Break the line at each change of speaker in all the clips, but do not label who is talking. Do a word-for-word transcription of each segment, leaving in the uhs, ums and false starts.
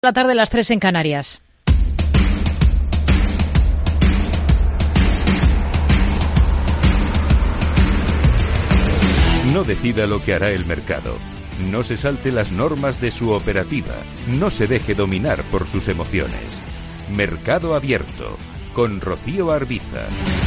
La tarde, las tres en Canarias.
No decida lo que hará el mercado. No se salte las normas de su operativa. No se deje dominar por sus emociones. Mercado Abierto, con Rocío Arbiza.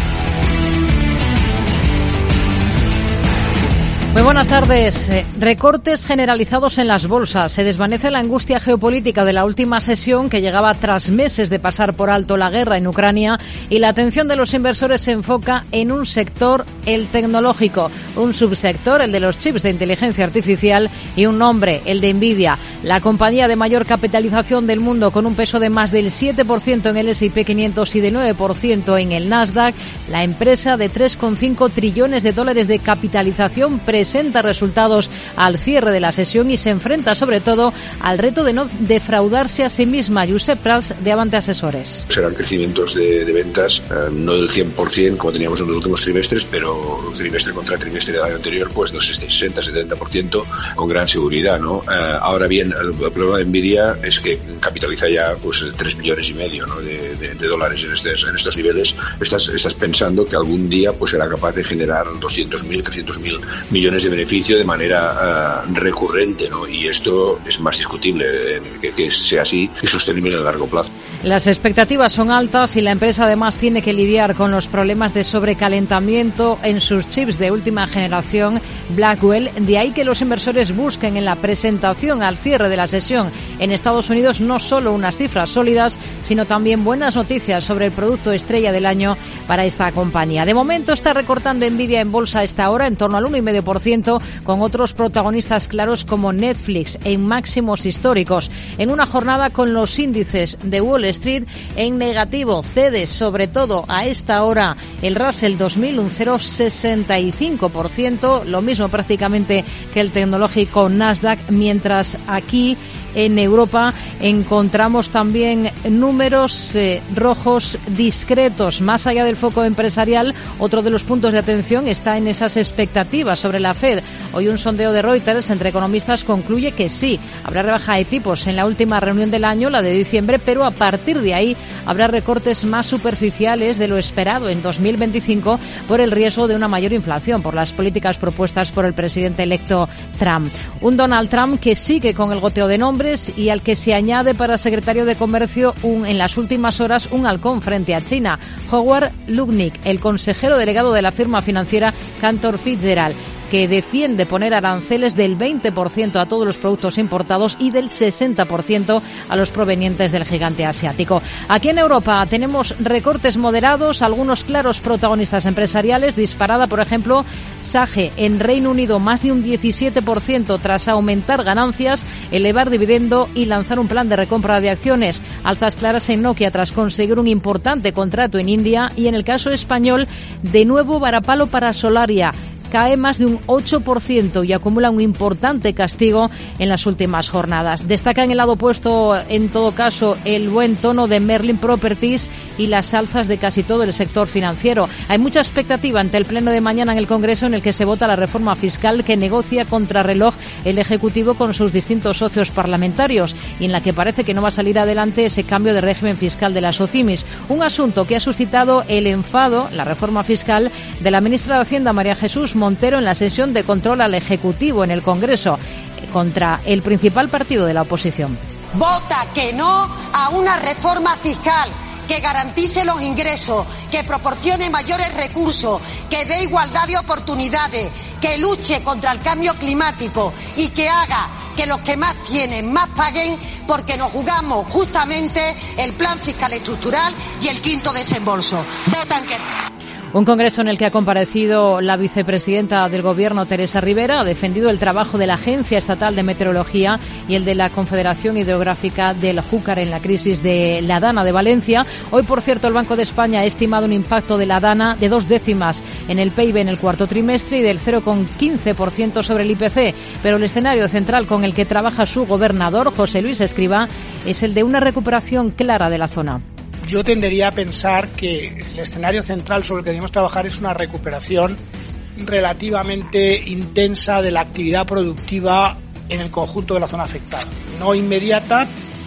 Muy buenas tardes. Recortes generalizados en las bolsas. Se desvanece la angustia geopolítica de la última sesión, que llegaba tras meses de pasar por alto la guerra en Ucrania, y la atención de los inversores se enfoca en un sector, el tecnológico, un subsector, el de los chips de inteligencia artificial, y un nombre, el de Nvidia, la compañía de mayor capitalización del mundo, con un peso de más del siete por ciento en el ese y pe quinientos y de nueve por ciento en el Nasdaq. La empresa, de tres coma cinco trillones de dólares de capitalización, presenta resultados al cierre de la sesión y se enfrenta sobre todo al reto de no defraudarse a sí misma. Josep Prats, de Avante Asesores.
Serán crecimientos de, de ventas, eh, no del cien por ciento como teníamos en los últimos trimestres, pero trimestre contra trimestre del año anterior, pues del sesenta a setenta por ciento con gran seguridad, ¿no? Eh, ahora bien, el, el problema de Nvidia es que capitaliza ya pues tres millones y medio, ¿no? de, de, de dólares en estos, en estos niveles. Estás, estás pensando que algún día pues será capaz de generar doscientos mil, trescientos mil millones de beneficio de manera uh, recurrente, ¿no? Y esto es más discutible, eh, que, que sea así y sostenible a largo plazo.
Las expectativas son altas y la empresa además tiene que lidiar con los problemas de sobrecalentamiento en sus chips de última generación Blackwell. De ahí que los inversores busquen en la presentación al cierre de la sesión en Estados Unidos no solo unas cifras sólidas, sino también buenas noticias sobre el producto estrella del año para esta compañía. De momento está recortando Nvidia en bolsa a esta hora en torno al uno coma cinco por ciento, con otros protagonistas claros como Netflix en máximos históricos. En una jornada con los índices de Wall Street en negativo, cede sobre todo a esta hora el Russell dos mil, un cero coma sesenta y cinco por ciento, lo mismo prácticamente que el tecnológico Nasdaq, mientras aquí en Europa encontramos también números eh, rojos discretos. Más allá del foco empresarial, otro de los puntos de atención está en esas expectativas sobre la Fed. Hoy un sondeo de Reuters entre economistas concluye que sí, habrá rebaja de tipos en la última reunión del año, la de diciembre, pero a partir de ahí habrá recortes más superficiales de lo esperado en dos mil veinticinco por el riesgo de una mayor inflación, por las políticas propuestas por el presidente electo Trump. Un Donald Trump que sigue con el goteo de nombres y al que se añade para secretario de Comercio un, en las últimas horas un halcón frente a China, Howard Lutnick, el consejero delegado de la firma financiera Cantor Fitzgerald, que defiende poner aranceles del veinte por ciento a todos los productos importados y del sesenta por ciento a los provenientes del gigante asiático. Aquí en Europa tenemos recortes moderados, algunos claros protagonistas empresariales. Disparada, por ejemplo, Sage en Reino Unido, más de un diecisiete por ciento tras aumentar ganancias, elevar dividendo y lanzar un plan de recompra de acciones. Alzas claras en Nokia tras conseguir un importante contrato en India, y en el caso español, de nuevo varapalo para Solaria. Cae más de un ocho por ciento y acumula un importante castigo en las últimas jornadas. Destaca en el lado opuesto, en todo caso, el buen tono de Merlin Properties y las alzas de casi todo el sector financiero. Hay mucha expectativa ante el pleno de mañana en el Congreso, en el que se vota la reforma fiscal que negocia contrarreloj el Ejecutivo con sus distintos socios parlamentarios, y en la que parece que no va a salir adelante ese cambio de régimen fiscal de las OCIMIS. Un asunto que ha suscitado el enfado, la reforma fiscal, de la ministra de Hacienda, María Jesús Montero, en la sesión de control al Ejecutivo en el Congreso, contra el principal partido de la oposición.
Vota que no a una reforma fiscal que garantice los ingresos, que proporcione mayores recursos, que dé igualdad de oportunidades, que luche contra el cambio climático y que haga que los que más tienen más paguen, porque nos jugamos justamente el plan fiscal estructural y el quinto desembolso. Votan que
Un congreso en el que ha comparecido la vicepresidenta del Gobierno, Teresa Rivera, ha defendido el trabajo de la Agencia Estatal de Meteorología y el de la Confederación Hidrográfica del Júcar en la crisis de la Dana de Valencia. Hoy, por cierto, el Banco de España ha estimado un impacto de la Dana de dos décimas en el P I B en el cuarto trimestre y del cero coma quince por ciento sobre el I P C. Pero el escenario central con el que trabaja su gobernador, José Luis Escrivá, es el de una recuperación clara de la zona.
Yo tendería a pensar que el escenario central sobre el que debemos trabajar es una recuperación relativamente intensa de la actividad productiva en el conjunto de la zona afectada. No inmediata,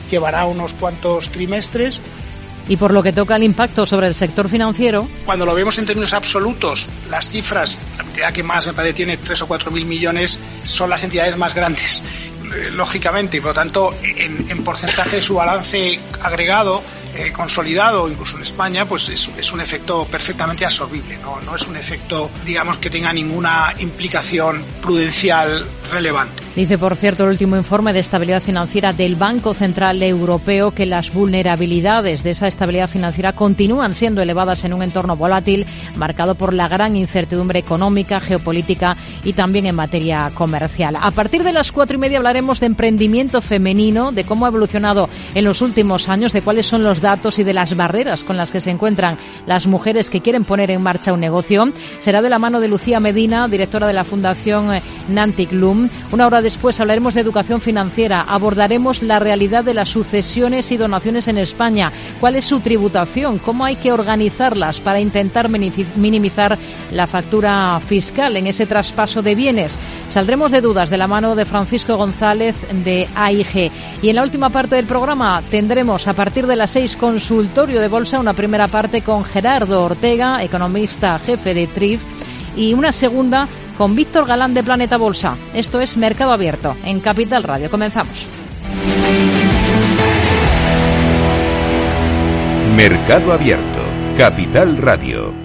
llevará unos cuantos trimestres.
Y por lo que toca al impacto sobre el sector financiero,
cuando lo vemos en términos absolutos, las cifras, la entidad que más me parece tiene tres o cuatro mil millones, son las entidades más grandes, lógicamente, y por lo tanto, en, en porcentaje de su balance agregado, eh, consolidado, incluso en España, pues es, es un efecto perfectamente absorbible, ¿no? No es un efecto, digamos, que tenga ninguna implicación prudencial relevante.
Dice, por cierto, el último informe de estabilidad financiera del Banco Central Europeo que las vulnerabilidades de esa estabilidad financiera continúan siendo elevadas en un entorno volátil marcado por la gran incertidumbre económica, geopolítica y también en materia comercial. A partir de las cuatro y media hablaremos de emprendimiento femenino, de cómo ha evolucionado en los últimos años, de cuáles son los datos y de las barreras con las que se encuentran las mujeres que quieren poner en marcha un negocio. Será de la mano de Lucía Medina, directora de la Fundación Nantic Lum. Una hora después hablaremos de educación financiera, abordaremos la realidad de las sucesiones y donaciones en España, cuál es su tributación, cómo hay que organizarlas para intentar minimizar la factura fiscal en ese traspaso de bienes. Saldremos de dudas de la mano de Francisco González de A I G. Y en la última parte del programa tendremos a partir de las seis consultorio de bolsa, una primera parte con Gerardo Ortega, economista jefe de T R I F, y una segunda con Víctor Galán de Planeta Bolsa. Esto es Mercado Abierto en Capital Radio. Comenzamos.
Mercado Abierto, Capital Radio.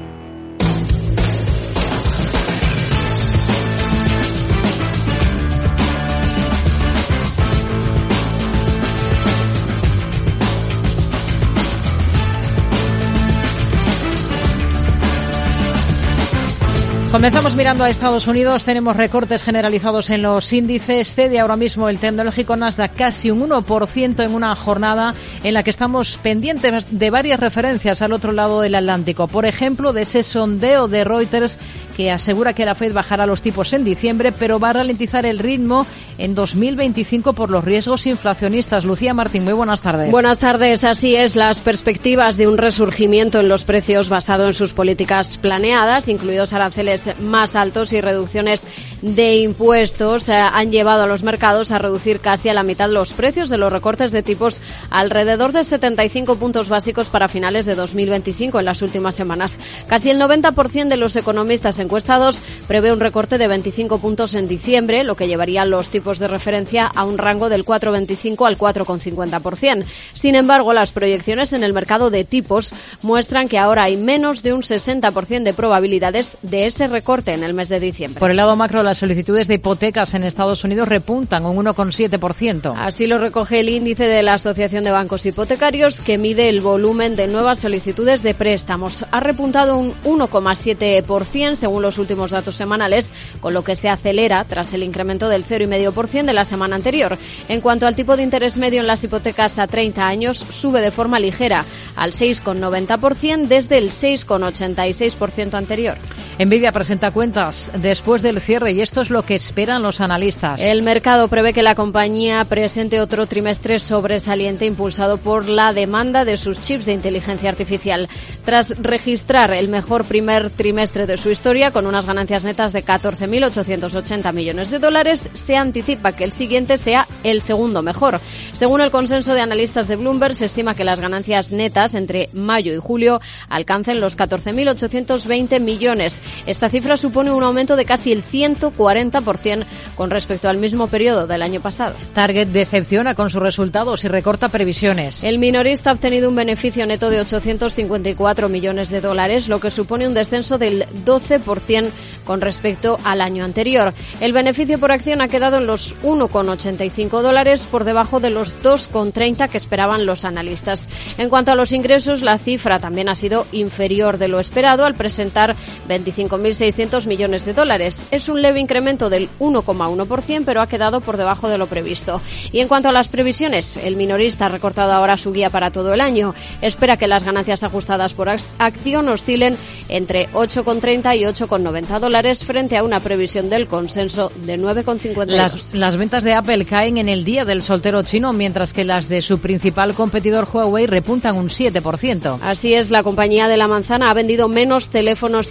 Comenzamos mirando a Estados Unidos. Tenemos recortes generalizados en los índices. Cede ahora mismo el tecnológico Nasdaq casi un uno por ciento en una jornada en la que estamos pendientes de varias referencias al otro lado del Atlántico. Por ejemplo, de ese sondeo de Reuters que asegura que la Fed bajará los tipos en diciembre, pero va a ralentizar el ritmo en dos mil veinticinco por los riesgos inflacionistas. Lucía Martín, muy buenas tardes.
Buenas tardes. Así es, las perspectivas de un resurgimiento en los precios basado en sus políticas planeadas, incluidos aranceles más altos y reducciones de impuestos, eh, han llevado a los mercados a reducir casi a la mitad los precios de los recortes de tipos, alrededor de setenta y cinco puntos básicos para finales de dos mil veinticinco en las últimas semanas. Casi el noventa por ciento de los economistas encuestados prevé un recorte de veinticinco puntos en diciembre, lo que llevaría los tipos de referencia a un rango del cuatro coma veinticinco al cuatro coma cincuenta por ciento. Sin embargo, las proyecciones en el mercado de tipos muestran que ahora hay menos de un sesenta por ciento de probabilidades de ese recorte en el mes de diciembre.
Por el lado macro, las solicitudes de hipotecas en Estados Unidos repuntan un uno coma siete por ciento.
Así lo recoge el índice de la Asociación de Bancos Hipotecarios, que mide el volumen de nuevas solicitudes de préstamos. Ha repuntado un uno coma siete por ciento según los últimos datos semanales, con lo que se acelera tras el incremento del cero coma cinco por ciento de la semana anterior. En cuanto al tipo de interés medio en las hipotecas a treinta años, sube de forma ligera al seis coma noventa por ciento desde el seis coma ochenta y seis por ciento anterior.
Nvidia presenta cuentas después del cierre y esto es lo que esperan los analistas.
El mercado prevé que la compañía presente otro trimestre sobresaliente impulsado por la demanda de sus chips de inteligencia artificial. Tras registrar el mejor primer trimestre de su historia con unas ganancias netas de catorce mil ochocientos ochenta millones de dólares, se anticipa que el siguiente sea el segundo mejor. Según el consenso de analistas de Bloomberg, se estima que las ganancias netas entre mayo y julio alcancen los catorce mil ochocientos veinte millones. Esta cifra supone un aumento de casi el ciento cuarenta por ciento con respecto al mismo periodo del año pasado.
Target decepciona con sus resultados y recorta previsiones.
El minorista ha obtenido un beneficio neto de ochocientos cincuenta y cuatro millones de dólares, lo que supone un descenso del doce por ciento con respecto al año anterior. El beneficio por acción ha quedado en los uno coma ochenta y cinco dólares, por debajo de los dos coma treinta que esperaban los analistas. En cuanto a los ingresos, la cifra también ha sido inferior de lo esperado al presentar veinticinco mil seiscientos millones de dólares. Es un leve incremento del uno coma uno por ciento, pero ha quedado por debajo de lo previsto. Y en cuanto a las previsiones, el minorista ha recortado ahora su guía para todo el año. Espera que las ganancias ajustadas por acción oscilen entre ocho coma treinta y ocho coma noventa dólares frente a una previsión del consenso de nueve coma cincuenta y dos.
Las, las ventas de Apple caen en el día del soltero chino, mientras que las de su principal competidor Huawei repuntan un siete por ciento.
Así es, la compañía de la manzana ha vendido menos teléfonos inteligentes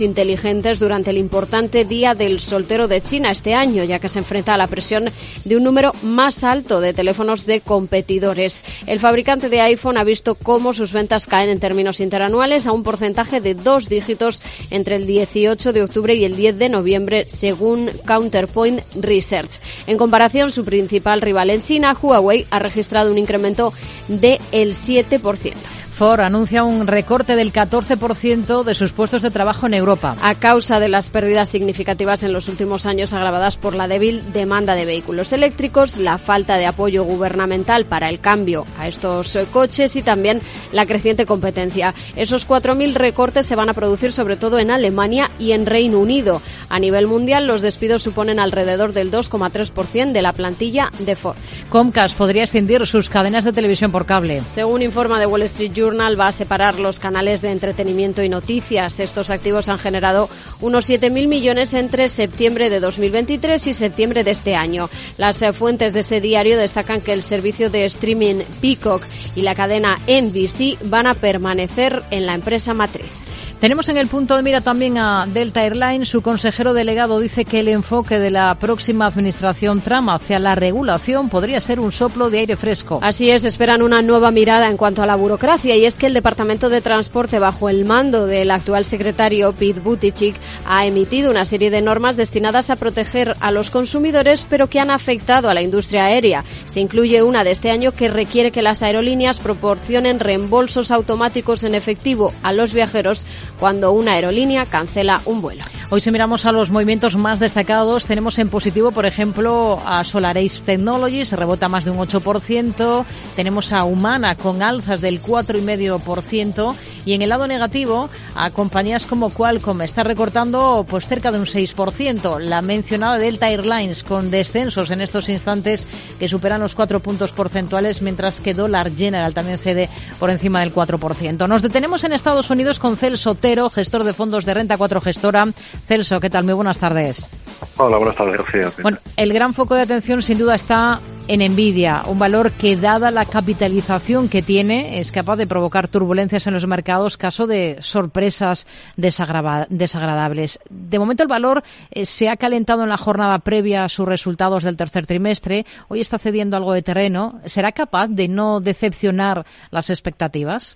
agentes durante el importante Día del Soltero de China este año, ya que se enfrenta a la presión de un número más alto de teléfonos de competidores. El fabricante de iPhone ha visto cómo sus ventas caen en términos interanuales a un porcentaje de dos dígitos entre el dieciocho de octubre y el diez de noviembre, según Counterpoint Research. En comparación, su principal rival en China, Huawei, ha registrado un incremento del siete por ciento.
Ford anuncia un recorte del catorce por ciento de sus puestos de trabajo en Europa.
A causa de las pérdidas significativas en los últimos años agravadas por la débil demanda de vehículos eléctricos, la falta de apoyo gubernamental para el cambio a estos coches y también la creciente competencia. Esos cuatro mil recortes se van a producir sobre todo en Alemania y en Reino Unido. A nivel mundial, los despidos suponen alrededor del dos coma tres por ciento de la plantilla de Ford.
Comcast podría extinguir sus cadenas de televisión por cable.
Según informa The Wall Street Journal, va a separar los canales de entretenimiento y noticias. Estos activos han generado unos siete mil millones entre septiembre de dos mil veintitrés y septiembre de este año. Las eh, fuentes de ese diario destacan que el servicio de streaming Peacock y la cadena N B C van a permanecer en la empresa matriz.
Tenemos en el punto de mira también a Delta Airlines. Su consejero delegado dice que el enfoque de la próxima administración Trump hacia la regulación podría ser un soplo de aire fresco.
Así es, esperan una nueva mirada en cuanto a la burocracia, y es que el Departamento de Transporte, bajo el mando del actual secretario Pete Buttigieg, ha emitido una serie de normas destinadas a proteger a los consumidores, pero que han afectado a la industria aérea. Se incluye una de este año que requiere que las aerolíneas proporcionen reembolsos automáticos en efectivo a los viajeros cuando una aerolínea cancela un vuelo.
Hoy, si miramos a los movimientos más destacados, tenemos en positivo, por ejemplo, a SolarEdge Technologies, rebota más de un ocho por ciento. Tenemos a Humana con alzas del cuatro coma cinco por ciento. Y en el lado negativo, a compañías como Qualcomm está recortando pues cerca de un seis por ciento. La mencionada Delta Airlines con descensos en estos instantes que superan los cuatro puntos porcentuales, mientras que Dollar General también cede por encima del cuatro por ciento. Nos detenemos en Estados Unidos con Celso Otero, gestor de fondos de Renta cuatro Gestora. Celso, ¿qué tal? Muy buenas tardes.
Hola, buenas tardes, Rocío.
Bueno, el gran foco de atención sin duda está en Nvidia, un valor que, dada la capitalización que tiene, es capaz de provocar turbulencias en los mercados caso de sorpresas desagrava- desagradables. De momento el valor eh, se ha calentado en la jornada previa a sus resultados del tercer trimestre. Hoy está cediendo algo de terreno. ¿Será capaz de no decepcionar las expectativas?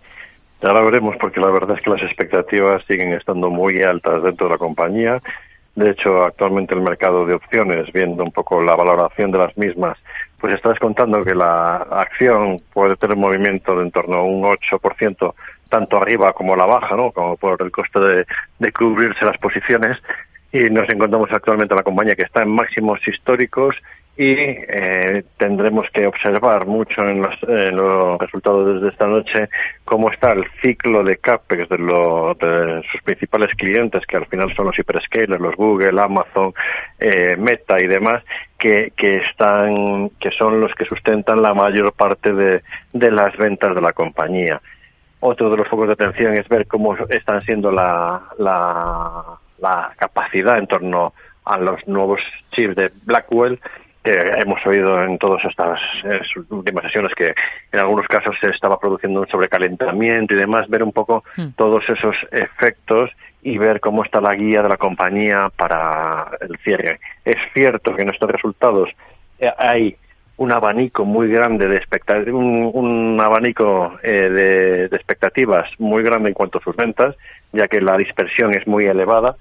Ya lo veremos, porque la verdad es que las expectativas siguen estando muy altas dentro de la compañía. De hecho, actualmente el mercado de opciones, viendo un poco la valoración de las mismas, pues está descontando que la acción puede tener un movimiento de en torno a un ocho por ciento, tanto arriba como a la baja, ¿no? Como por el coste de, de cubrirse las posiciones. Y nos encontramos actualmente la compañía que está en máximos históricos y eh, tendremos que observar mucho en los, en los resultados desde esta noche cómo está el ciclo de CAPEX de, lo, de sus principales clientes, que al final son los hyperscalers, los Google, Amazon, eh, Meta y demás, que, que están, que son los que sustentan la mayor parte de, de las ventas de la compañía. Otro de los focos de atención es ver cómo están siendo la, la, la capacidad en torno a los nuevos chips de Blackwell, que hemos oído en todas estas eh, últimas sesiones que en algunos casos se estaba produciendo un sobrecalentamiento y demás, ver un poco mm. todos esos efectos y ver cómo está la guía de la compañía para el cierre. Es cierto que en estos resultados eh, hay un abanico muy grande de expectativas, un, un abanico eh, de, de expectativas muy grande en cuanto a sus ventas, ya que la dispersión es muy elevada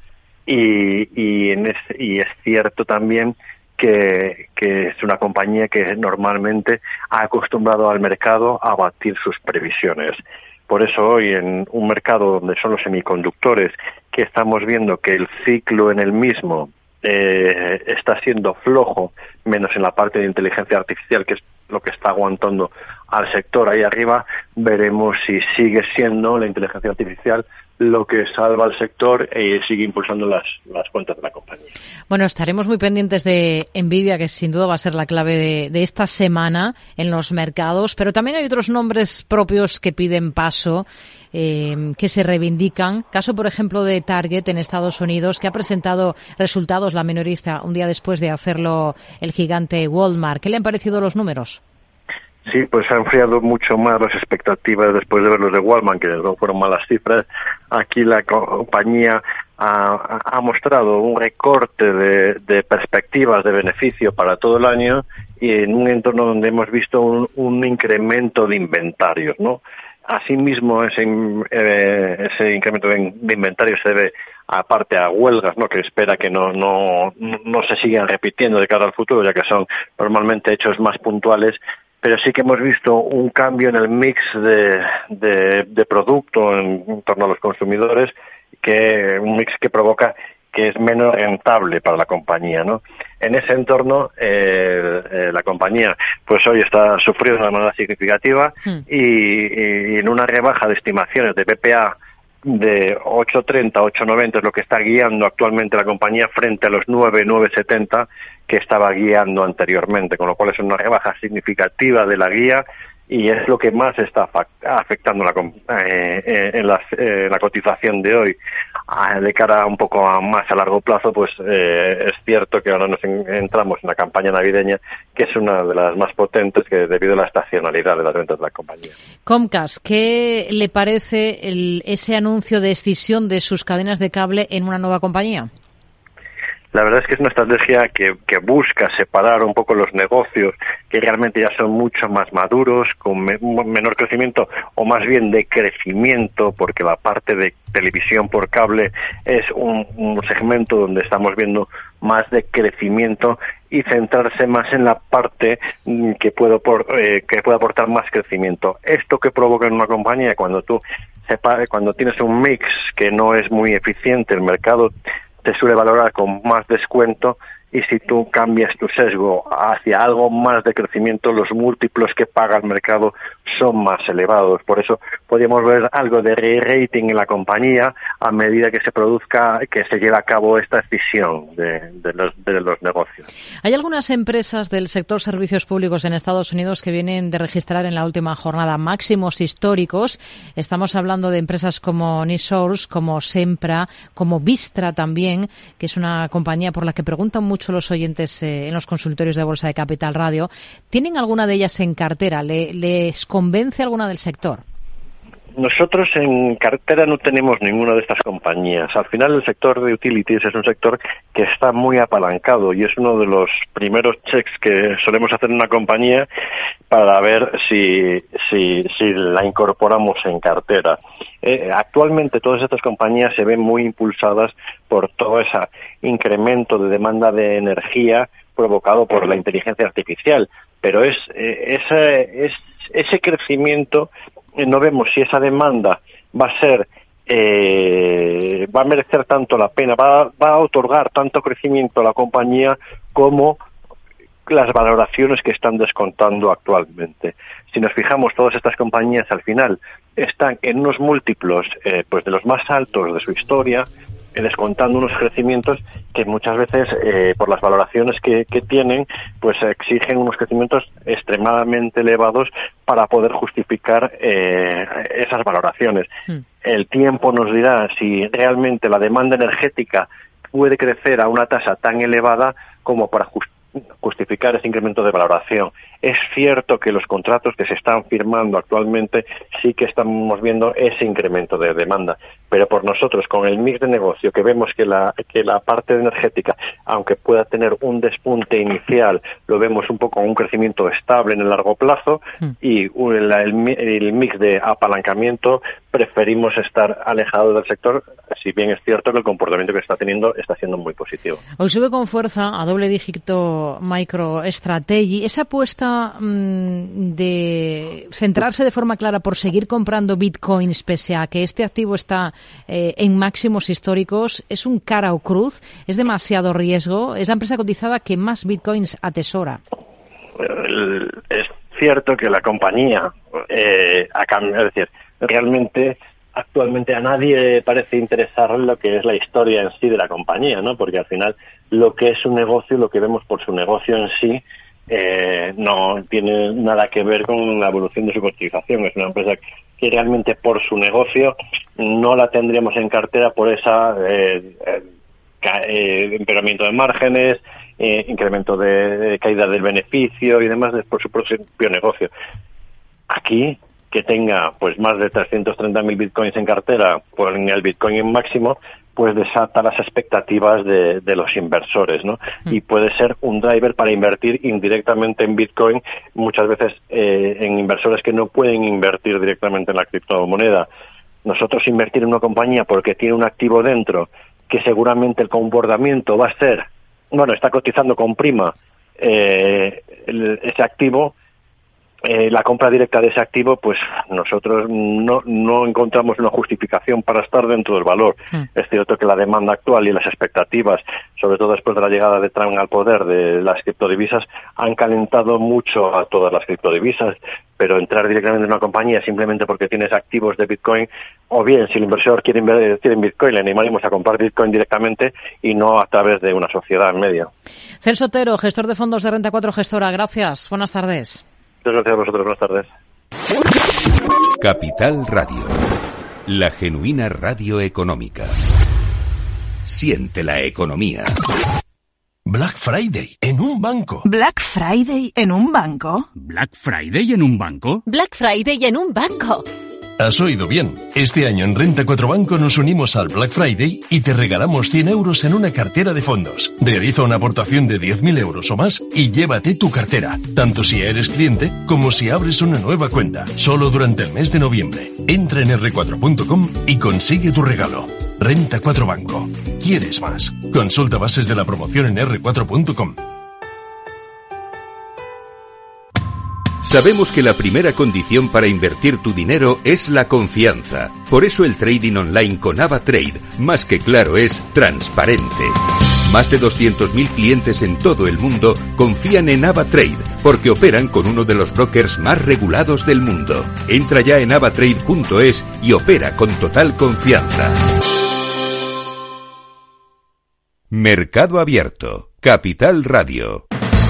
y, y, en es, y es cierto también que, que es una compañía que normalmente ha acostumbrado al mercado a batir sus previsiones. Por eso hoy, en un mercado donde son los semiconductores, que estamos viendo que el ciclo en el mismo eh, está siendo flojo, menos en la parte de inteligencia artificial, que es lo que está aguantando al sector ahí arriba, veremos si sigue siendo la inteligencia artificial lo que salva al sector y sigue impulsando las, las cuentas de la compañía.
Bueno, estaremos muy pendientes de Nvidia, que sin duda va a ser la clave de, de esta semana en los mercados, pero también hay otros nombres propios que piden paso, eh, que se reivindican. Caso, por ejemplo, de Target en Estados Unidos, que ha presentado resultados, la minorista, un día después de hacerlo el gigante Walmart. ¿Qué le han parecido los números?
Sí, pues ha enfriado mucho más las expectativas después de ver los de Walmart, que no fueron malas cifras. Aquí la compañía ha, ha mostrado un recorte de, de perspectivas de beneficio para todo el año y en un entorno donde hemos visto un, un incremento de inventarios, ¿no? Asimismo, ese, eh, ese incremento de, de inventarios se debe aparte a huelgas, ¿no?, que espera que no, no, no se sigan repitiendo de cara al futuro, ya que son normalmente hechos más puntuales, pero sí que hemos visto un cambio en el mix de, de, de producto en, en torno a los consumidores, que un mix que provoca que es menos rentable para la compañía, ¿no? En ese entorno, eh, eh, la compañía, pues hoy está sufriendo de una manera significativa mm. y, y en una rebaja de estimaciones de B P A de ocho treinta, ocho noventa es lo que está guiando actualmente la compañía frente a los nueve, nueve setenta que estaba guiando anteriormente, con lo cual es una rebaja significativa de la guía y es lo que más está afectando la, eh, en, la, eh, la cotización de hoy. De cara un poco a más a largo plazo, pues eh, es cierto que ahora nos en, entramos en la campaña navideña, que es una de las más potentes que debido a la estacionalidad de las ventas de la compañía.
Comcast, ¿qué le parece el, ese anuncio de escisión de sus cadenas de cable en una nueva compañía?
La verdad es que es una estrategia que, que busca separar un poco los negocios que realmente ya son mucho más maduros, con me, menor crecimiento o más bien de crecimiento, porque la parte de televisión por cable es un, un segmento donde estamos viendo más de crecimiento y centrarse más en la parte que puede, por, eh, que puede aportar más crecimiento. Esto que provoca en una compañía cuando tú separe, cuando tienes un mix que no es muy eficiente, el mercado te suele valorar con más descuento y si tú cambias tu sesgo hacia algo más de crecimiento, los múltiplos que paga el mercado son más elevados. Por eso podríamos ver algo de re-rating en la compañía a medida que se produzca, que se lleve a cabo esta escisión de, de, los, de los negocios.
Hay algunas empresas del sector servicios públicos en Estados Unidos que vienen de registrar en la última jornada máximos históricos. Estamos hablando de empresas como NiSource, como Sempra, como Vistra también, que es una compañía por la que preguntan mucho los oyentes eh, en los consultorios de Bolsa de Capital Radio. ¿Tienen alguna de ellas en cartera? ¿Le, ¿Les convence alguna del sector?
Nosotros en cartera no tenemos ninguna de estas compañías. Al final el sector de utilities es un sector que está muy apalancado y es uno de los primeros checks que solemos hacer en una compañía para ver si, si, si la incorporamos en cartera. Eh, actualmente todas estas compañías se ven muy impulsadas por todo ese incremento de demanda de energía provocado por la inteligencia artificial, pero es, eh, ese, es ese crecimiento, eh, no vemos si esa demanda va a ser eh, va a merecer tanto la pena, va, va a otorgar tanto crecimiento a la compañía como las valoraciones que están descontando actualmente. Si nos fijamos, todas estas compañías al final están en unos múltiplos eh, pues de los más altos de su historia, eh, descontando unos crecimientos que muchas veces eh, por las valoraciones que, que tienen pues exigen unos crecimientos extremadamente elevados para poder justificar eh, esas valoraciones. Mm. El tiempo nos dirá si realmente la demanda energética puede crecer a una tasa tan elevada como para justificar justificar ese incremento de valoración. Es cierto que los contratos que se están firmando actualmente sí que estamos viendo ese incremento de demanda, pero por nosotros, con el mix de negocio, que vemos que la que la parte energética, aunque pueda tener un despunte inicial, lo vemos un poco un crecimiento estable en el largo plazo, mm. y el, el, el mix de apalancamiento preferimos estar alejados del sector, si bien es cierto que el comportamiento que está teniendo está siendo muy positivo.
Hoy sube con fuerza a doble dígito MicroStrategy. Esa apuesta mmm, de centrarse de forma clara por seguir comprando bitcoins pese a que este activo está eh, en máximos históricos, ¿es un cara o cruz? ¿Es demasiado riesgo? ¿Es la empresa cotizada que más bitcoins atesora?
Es cierto que la compañía eh, ha cambiado, es decir, realmente actualmente a nadie parece interesar lo que es la historia en sí de la compañía, ¿no? Porque al final lo que es su negocio, lo que vemos por su negocio en sí, eh, no tiene nada que ver con la evolución de su cotización. Es una empresa que realmente por su negocio no la tendríamos en cartera por esa eh, eh, empeoramiento de márgenes, eh, incremento de, de caída del beneficio y demás por su propio negocio. Aquí, que tenga pues más de trescientos treinta mil bitcoins en cartera, por el bitcoin en máximo, pues desata las expectativas de, de los inversores, ¿no? Mm. Y puede ser un driver para invertir indirectamente en Bitcoin, muchas veces eh, en inversores que no pueden invertir directamente en la criptomoneda. Nosotros invertir en una compañía porque tiene un activo dentro, que seguramente el comportamiento va a ser, bueno, está cotizando con prima eh, el, ese activo, Eh, la compra directa de ese activo, pues nosotros no, no encontramos una justificación para estar dentro del valor. Mm. Es cierto que la demanda actual y las expectativas, sobre todo después de la llegada de Trump al poder de las criptodivisas, han calentado mucho a todas las criptodivisas, pero entrar directamente en una compañía simplemente porque tienes activos de Bitcoin, o bien si el inversor quiere invertir en Bitcoin, le animamos a comprar Bitcoin directamente y no a través de una sociedad en medio.
Celso Otero, gestor de fondos de Renta cuatro Gestora. Gracias. Buenas tardes.
Muchas gracias a vosotros. Buenas tardes.
Capital Radio, la genuina radio económica. Siente la economía.
Black Friday en un banco.
Black Friday en un banco.
Black Friday en un banco.
Black Friday en un banco.
Has oído bien. Este año en Renta cuatro Banco nos unimos al Black Friday y te regalamos cien euros en una cartera de fondos. Realiza una aportación de diez mil euros o más y llévate tu cartera, tanto si eres cliente como si abres una nueva cuenta. Solo durante el mes de noviembre. Entra en erre cuatro punto com y consigue tu regalo. Renta cuatro Banco. ¿Quieres más? Consulta bases de la promoción en erre cuatro punto com.
Sabemos que la primera condición para invertir tu dinero es la confianza. Por eso el trading online con AvaTrade, más que claro, es transparente. Más de doscientos mil clientes en todo el mundo confían en AvaTrade porque operan con uno de los brokers más regulados del mundo. Entra ya en avatrade punto es y opera con total confianza. Mercado Abierto, Capital Radio.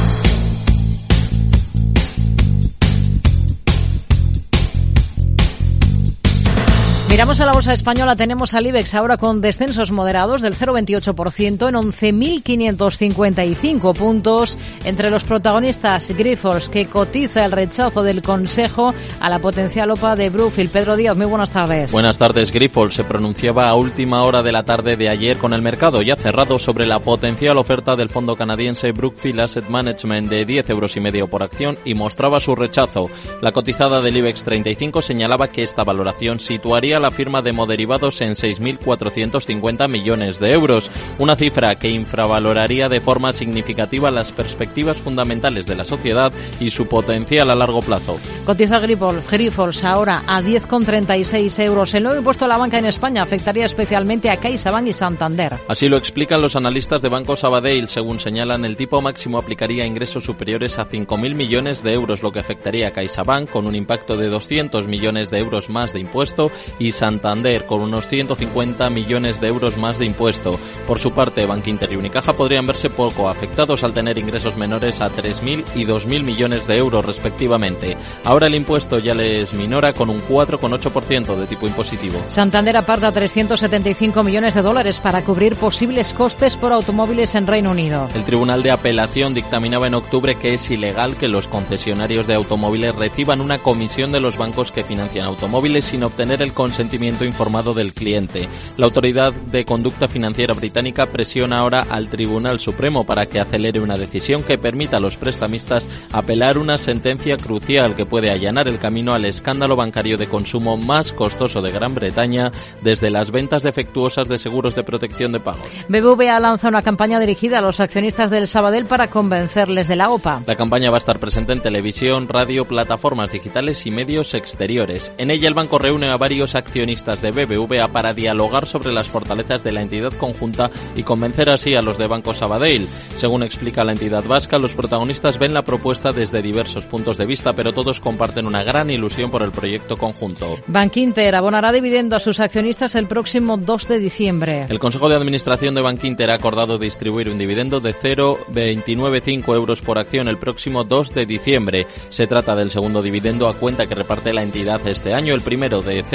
Miramos a la bolsa española, tenemos al IBEX ahora con descensos moderados del cero coma veintiocho por ciento en once mil quinientos cincuenta y cinco puntos. Entre los protagonistas, Grifols, que cotiza el rechazo del Consejo a la potencial O P A de Brookfield. Pedro Díaz, muy buenas tardes.
Buenas tardes. Grifols se pronunciaba a última hora de la tarde de ayer con el mercado ya cerrado sobre la potencial oferta del fondo canadiense Brookfield Asset Management de diez euros y medio por acción y mostraba su rechazo. La cotizada del IBEX treinta y cinco señalaba que esta valoración situaría la firma de moderivados en seis mil cuatrocientos cincuenta millones de euros, una cifra que infravaloraría de forma significativa las perspectivas fundamentales de la sociedad y su potencial a largo plazo.
Cotiza Grifols ahora a diez coma treinta y seis euros. El nuevo impuesto a la banca en España afectaría especialmente a CaixaBank y Santander.
Así lo explican los analistas de Banco Sabadell. Según señalan, el tipo máximo aplicaría ingresos superiores a cinco mil millones de euros, lo que afectaría a CaixaBank con un impacto de doscientos millones de euros más de impuesto y Santander con unos ciento cincuenta millones de euros más de impuesto. Por su parte, Bankinter y Unicaja podrían verse poco afectados al tener ingresos menores a tres mil y dos mil millones de euros respectivamente. Ahora el impuesto ya les minora con un cuatro coma ocho por ciento de tipo impositivo.
Santander aparta trescientos setenta y cinco millones de dólares para cubrir posibles costes por automóviles en Reino Unido.
El Tribunal de Apelación dictaminaba en octubre que es ilegal que los concesionarios de automóviles reciban una comisión de los bancos que financian automóviles sin obtener el consentimiento informado del cliente. La Autoridad de Conducta Financiera británica presiona ahora al Tribunal Supremo para que acelere una decisión que permita a los prestamistas apelar una sentencia crucial que puede allanar el camino al escándalo bancario de consumo más costoso de Gran Bretaña desde las ventas defectuosas de seguros de protección de pagos.
B B V A lanza una campaña dirigida a los accionistas del Sabadell para convencerles de la O P A.
La campaña va a estar presente en televisión, radio, plataformas digitales y medios exteriores. En ella el banco reúne a varios accionistas de B B V A para dialogar sobre las fortalezas de la entidad conjunta y convencer así a los de Banco Sabadell. Según explica la entidad vasca, los protagonistas ven la propuesta desde diversos puntos de vista, pero todos comparten una gran ilusión por el proyecto conjunto.
Bankinter abonará dividendo a sus accionistas el próximo dos de diciembre.
El Consejo de Administración de Bankinter ha acordado distribuir un dividendo de cero coma veintinueve cinco euros por acción el próximo dos de diciembre. Se trata del segundo dividendo a cuenta que reparte la entidad este año, el primero de cero coma once euros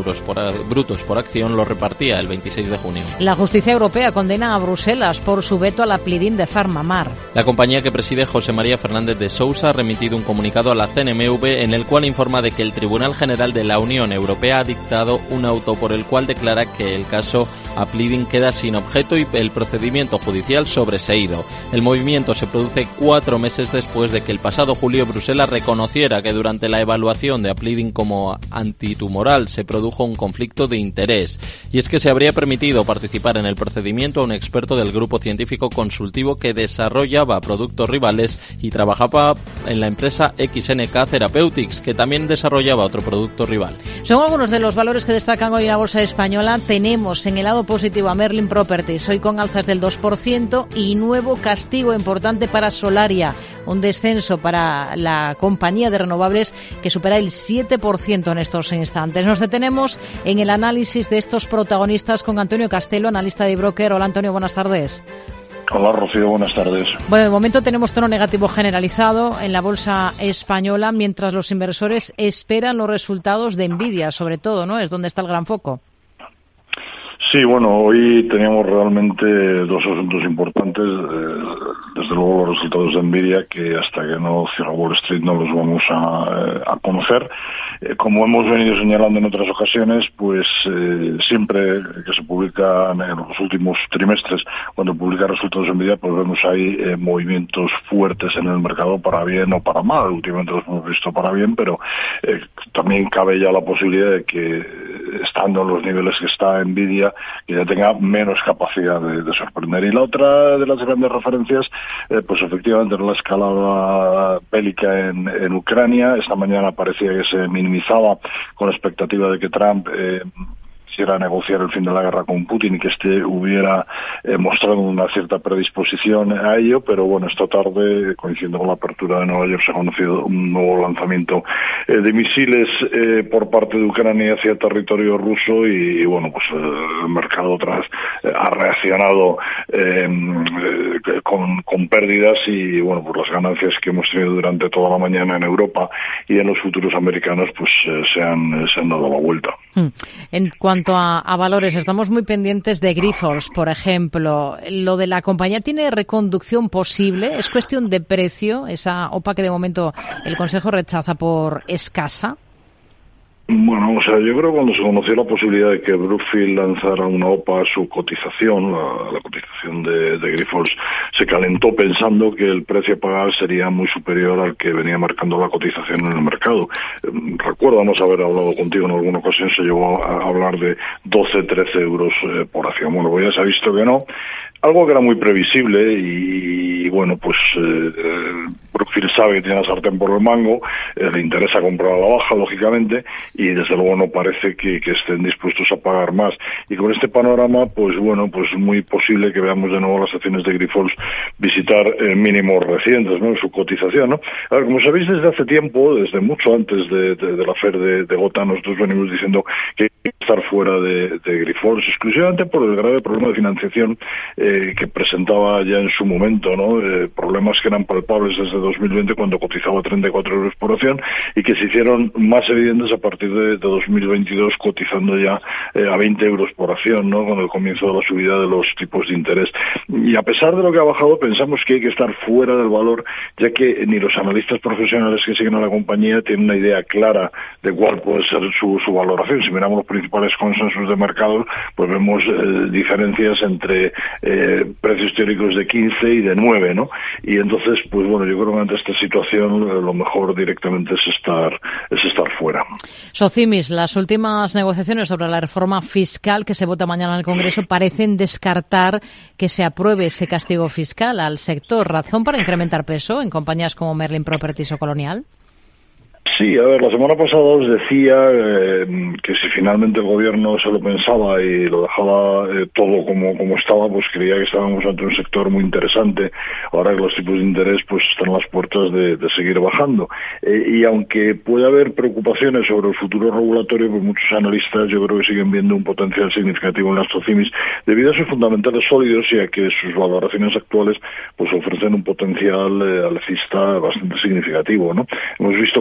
euros por, brutos por acción, lo repartía el veintiséis de junio.
La justicia europea condena a Bruselas por su veto a la Plidin de Farmamar.
La compañía que preside José María Fernández de Sousa ha remitido un comunicado a la C N M V en el cual informa de que el Tribunal General de la Unión Europea ha dictado un auto por el cual declara que el caso Aplidin queda sin objeto y el procedimiento judicial sobreseído. El movimiento se produce cuatro meses después de que el pasado julio Bruselas reconociera que durante la evaluación de Aplidin como antitumoral se produjo un conflicto de interés. Y es que se habría permitido participar en el procedimiento a un experto del grupo científico consultivo que desarrollaba productos rivales y trabajaba en la empresa X N K Therapeutics, que también desarrollaba otro producto rival.
Son algunos de los valores que destacan hoy en la bolsa española. Tenemos en el lado positivo a Merlin Properties, hoy con alzas del dos por ciento y nuevo castigo importante para Solaria, un descenso para la compañía de renovables que supera el siete por ciento en estos instantes. Nos detenemos en el análisis de estos protagonistas con Antonio Castelo, analista de Broker. Hola Antonio, buenas tardes.
Hola Rocío, buenas tardes.
Bueno, de momento tenemos tono negativo generalizado en la bolsa española, mientras los inversores esperan los resultados de Nvidia, sobre todo, ¿no? Es donde está el gran foco.
Sí, bueno, hoy teníamos realmente dos asuntos importantes. Eh, desde luego los resultados de Nvidia, que hasta que no cierra Wall Street no los vamos a, a conocer. Eh, como hemos venido señalando en otras ocasiones, pues eh, siempre que se publican en los últimos trimestres, cuando publica resultados de Nvidia, pues vemos ahí eh, movimientos fuertes en el mercado para bien o para mal. Últimamente los hemos visto para bien, pero eh, también cabe ya la posibilidad de que, estando en los niveles que está Nvidia, que ya tenga menos capacidad de, de sorprender. Y la otra de las grandes referencias, eh, pues efectivamente, la escalada bélica en, en Ucrania. Esta mañana parecía que se minimizaba con la expectativa de que Trump eh, quisiera negociar el fin de la guerra con Putin y que este hubiera eh, mostrado una cierta predisposición a ello, pero bueno, esta tarde, coincidiendo con la apertura de Nueva York, se ha conocido un nuevo lanzamiento eh, de misiles eh, por parte de Ucrania hacia territorio ruso y, y bueno, pues eh, el mercado otra vez eh, ha reaccionado eh, eh, con, con pérdidas y bueno, pues las ganancias que hemos tenido durante toda la mañana en Europa y en los futuros americanos pues eh, se, han, se han dado la vuelta.
En cuanto A, a valores, estamos muy pendientes de Grifols, por ejemplo. ¿Lo de la compañía tiene reconducción posible? ¿Es cuestión de precio, esa O P A que de momento el Consejo rechaza por escasa?
Bueno, o sea, yo creo que cuando se conoció la posibilidad de que Brookfield lanzara una O P A a su cotización, la, la cotización de, de Grifols, se calentó pensando que el precio a pagar sería muy superior al que venía marcando la cotización en el mercado. Eh, recuérdamos haber hablado contigo en alguna ocasión, se llegó a hablar de doce, trece euros eh, por acción. Bueno, pues ya se ha visto que no. Algo que era muy previsible y, y bueno, pues eh, Brookfield sabe que tiene la sartén por el mango, eh, le interesa comprar a la baja, lógicamente, y desde luego no parece que, que estén dispuestos a pagar más. Y con este panorama, pues bueno, pues es muy posible que veamos de nuevo las acciones de Grifols visitar eh, mínimos recientes, ¿no?, en su cotización, ¿no? A ver, como sabéis, desde hace tiempo, desde mucho antes de, de, de la F E R de, de Gotha, nosotros venimos diciendo que hay que estar fuera de, de Grifols, exclusivamente por el grave problema de financiación eh, que presentaba ya en su momento, ¿no? Eh, problemas que eran palpables desde dos mil veinte, cuando cotizaba treinta y cuatro euros por acción, y que se hicieron más evidentes a partir de, de dos mil veintidós, cotizando ya eh, a veinte euros por acción, ¿no?, con el comienzo de la subida de los tipos de interés. Y a pesar de lo que ha bajado, pensamos que hay que estar fuera del valor, ya que ni los analistas profesionales que siguen a la compañía tienen una idea clara de cuál puede ser su, su valoración. Si miramos los principales consensos de mercado, pues vemos eh, diferencias entre eh, Eh, precios teóricos de quince y de nueve, ¿no? Y entonces, pues bueno, yo creo que ante esta situación eh, lo mejor directamente es estar es estar fuera.
Socimis, las últimas negociaciones sobre la reforma fiscal que se vota mañana en el Congreso parecen descartar que se apruebe ese castigo fiscal al sector. ¿Razón para incrementar peso en compañías como Merlin Properties o Colonial?
Sí, a ver, la semana pasada os decía eh, que si finalmente el gobierno se lo pensaba y lo dejaba eh, todo como, como estaba, pues creía que estábamos ante un sector muy interesante. Ahora que los tipos de interés pues están a las puertas de, de seguir bajando. Eh, y aunque puede haber preocupaciones sobre el futuro regulatorio, pues muchos analistas yo creo que siguen viendo un potencial significativo en las Socimis debido a sus fundamentales sólidos y a que sus valoraciones actuales pues ofrecen un potencial eh, alcista bastante significativo, ¿no? Hemos visto cómo, a pesar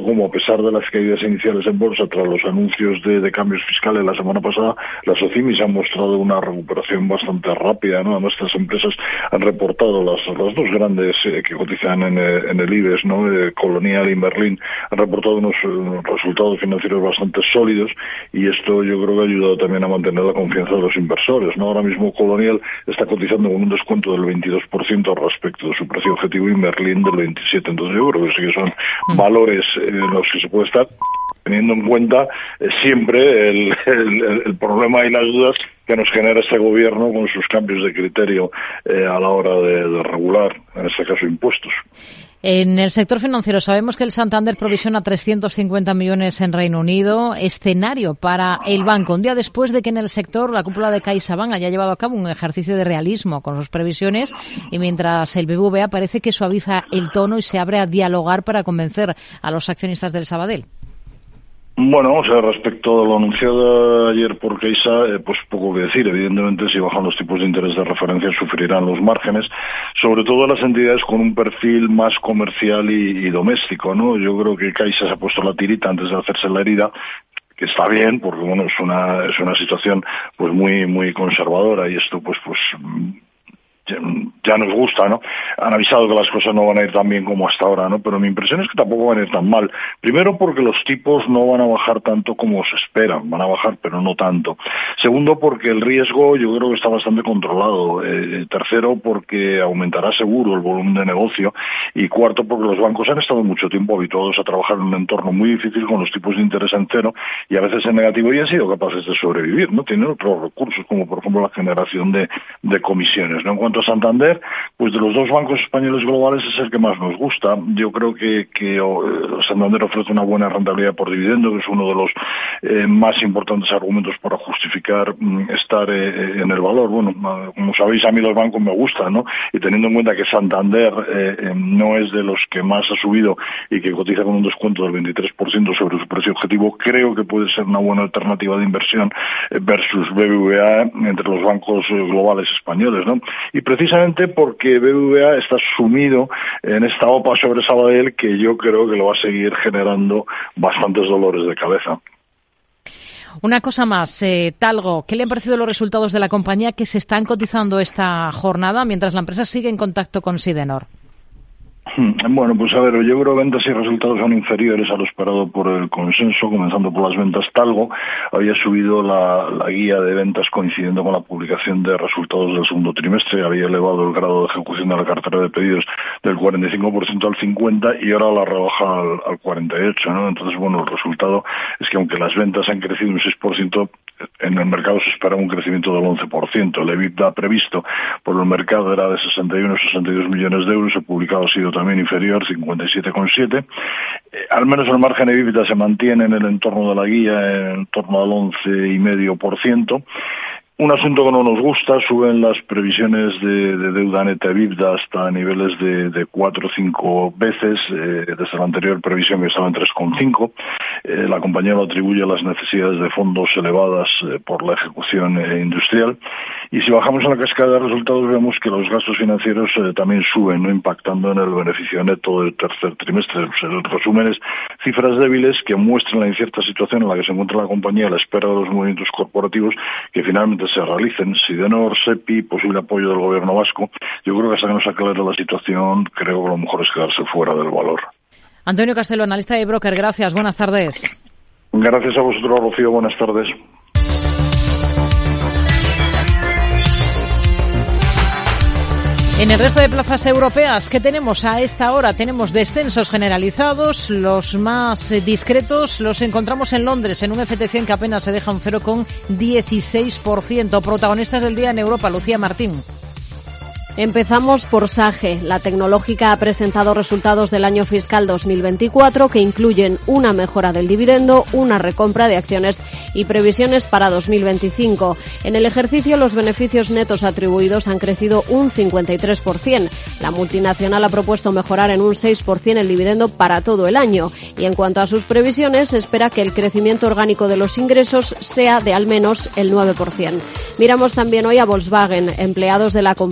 pesar de las caídas iniciales en bolsa tras los anuncios de, de cambios fiscales la semana pasada, las OCIMIS han mostrado una recuperación bastante rápida, ¿no? Además, estas empresas han reportado, las, las dos grandes eh, que cotizan en, en el IBEX, ¿no? Eh, Colonial y Merlin, han reportado unos eh, resultados financieros bastante sólidos, y esto yo creo que ha ayudado también a mantener la confianza de los inversores, ¿no? Ahora mismo Colonial está cotizando con un descuento del veintidós por ciento respecto de su precio objetivo y Merlin del veintisiete por ciento. Entonces yo creo que sí que son mm. valores en los que se puede estar, teniendo en cuenta eh, siempre el, el, el problema y las dudas que nos genera este gobierno con sus cambios de criterio eh, a la hora de, de regular, en este caso, impuestos.
En el sector financiero sabemos que el Santander provisiona trescientos cincuenta millones en Reino Unido, escenario para el banco, un día después de que en el sector la cúpula de CaixaBank haya llevado a cabo un ejercicio de realismo con sus previsiones, y mientras el B B V A parece que suaviza el tono y se abre a dialogar para convencer a los accionistas del Sabadell.
Bueno, o sea, respecto a lo anunciado ayer por Caixa, eh, pues poco que decir. Evidentemente, si bajan los tipos de interés de referencia, sufrirán los márgenes, sobre todo las entidades con un perfil más comercial y, y doméstico, ¿no? Yo creo que Caixa se ha puesto la tirita antes de hacerse la herida, que está bien, porque bueno, es una es una situación pues muy muy conservadora, y esto pues pues Ya, ya nos gusta, ¿no? Han avisado que las cosas no van a ir tan bien como hasta ahora, ¿no? Pero mi impresión es que tampoco van a ir tan mal. Primero, porque los tipos no van a bajar tanto como se espera. Van a bajar, pero no tanto. Segundo, porque el riesgo yo creo que está bastante controlado. Eh, tercero, porque aumentará seguro el volumen de negocio. Y cuarto, porque los bancos han estado mucho tiempo habituados a trabajar en un entorno muy difícil con los tipos de interés en cero y a veces en negativo, y han sido capaces de sobrevivir, ¿no? Tienen otros recursos, como por ejemplo la generación de, de comisiones, ¿no? En cuanto a Santander, pues de los dos bancos españoles globales es el que más nos gusta. Yo creo que, que oh, Santander ofrece una buena rentabilidad por dividendo, que es uno de los eh, más importantes argumentos para justificar mm, estar eh, en el valor. Bueno, como sabéis, a mí los bancos me gustan, ¿no? Y teniendo en cuenta que Santander eh, eh, no es de los que más ha subido y que cotiza con un descuento del veintitrés por ciento sobre su precio objetivo, creo que puede ser una buena alternativa de inversión eh, versus B B V A entre los bancos eh, globales españoles, ¿no? Y precisamente porque B B V A está sumido en esta OPA sobre Sabadell, que yo creo que lo va a seguir generando bastantes dolores de cabeza.
Una cosa más, eh, Talgo, ¿qué le han parecido los resultados de la compañía que se están cotizando esta jornada mientras la empresa sigue en contacto con Sidenor?
Bueno, pues a ver, yo creo que ventas y resultados son inferiores a lo esperado por el consenso, comenzando por las ventas. Talgo había subido la, la guía de ventas coincidiendo con la publicación de resultados del segundo trimestre, había elevado el grado de ejecución de la cartera de pedidos del cuarenta y cinco por ciento al cincuenta por ciento y ahora la rebaja al, al cuarenta y ocho por ciento, ¿no? Entonces, bueno, el resultado es que aunque las ventas han crecido un seis por ciento, en el mercado se espera un crecimiento del once por ciento. El EBITDA previsto por el mercado era de sesenta y uno a sesenta y dos millones de euros, el publicado ha sido también inferior, cincuenta y siete coma siete. Eh, al menos el margen de EBITDA se mantiene en el entorno de la guía, en torno al once coma cinco por ciento. Un asunto que no nos gusta, suben las previsiones de, de deuda neta EBITDA hasta niveles de, de cuatro o cinco veces, eh, desde la anterior previsión que estaba en tres coma cinco. Eh, la compañía lo atribuye a las necesidades de fondos elevadas eh, por la ejecución eh, industrial. Y si bajamos en la cascada de resultados, vemos que los gastos financieros eh, también suben, ¿no? Impactando en el beneficio neto del tercer trimestre. Pues el resumen es cifras débiles que muestran la incierta situación en la que se encuentra la compañía a la espera de los movimientos corporativos que finalmente se realicen. Sidenor, SEPI, posible apoyo del gobierno vasco. Yo creo que hasta que no se aclare la situación, creo que lo mejor es quedarse fuera del valor.
Antonio Castelo, analista de Broker, gracias. Buenas tardes.
Gracias a vosotros, Rocío. Buenas tardes.
En el resto de plazas europeas, ¿qué tenemos a esta hora? Tenemos descensos generalizados, los más discretos los encontramos en Londres, en un F T cien que apenas se deja un cero coma dieciséis por ciento. Protagonistas del día en Europa, Lucía Martín.
Empezamos por Sage. La tecnológica ha presentado resultados del año fiscal dos mil veinticuatro que incluyen una mejora del dividendo, una recompra de acciones y previsiones para dos mil veinticinco. En el ejercicio, los beneficios netos atribuidos han crecido un cincuenta y tres por ciento. La multinacional ha propuesto mejorar en un seis por ciento el dividendo para todo el año. Y en cuanto a sus previsiones, se espera que el crecimiento orgánico de los ingresos sea de al menos el nueve por ciento. Miramos también hoy a Volkswagen. Empleados de la compañía en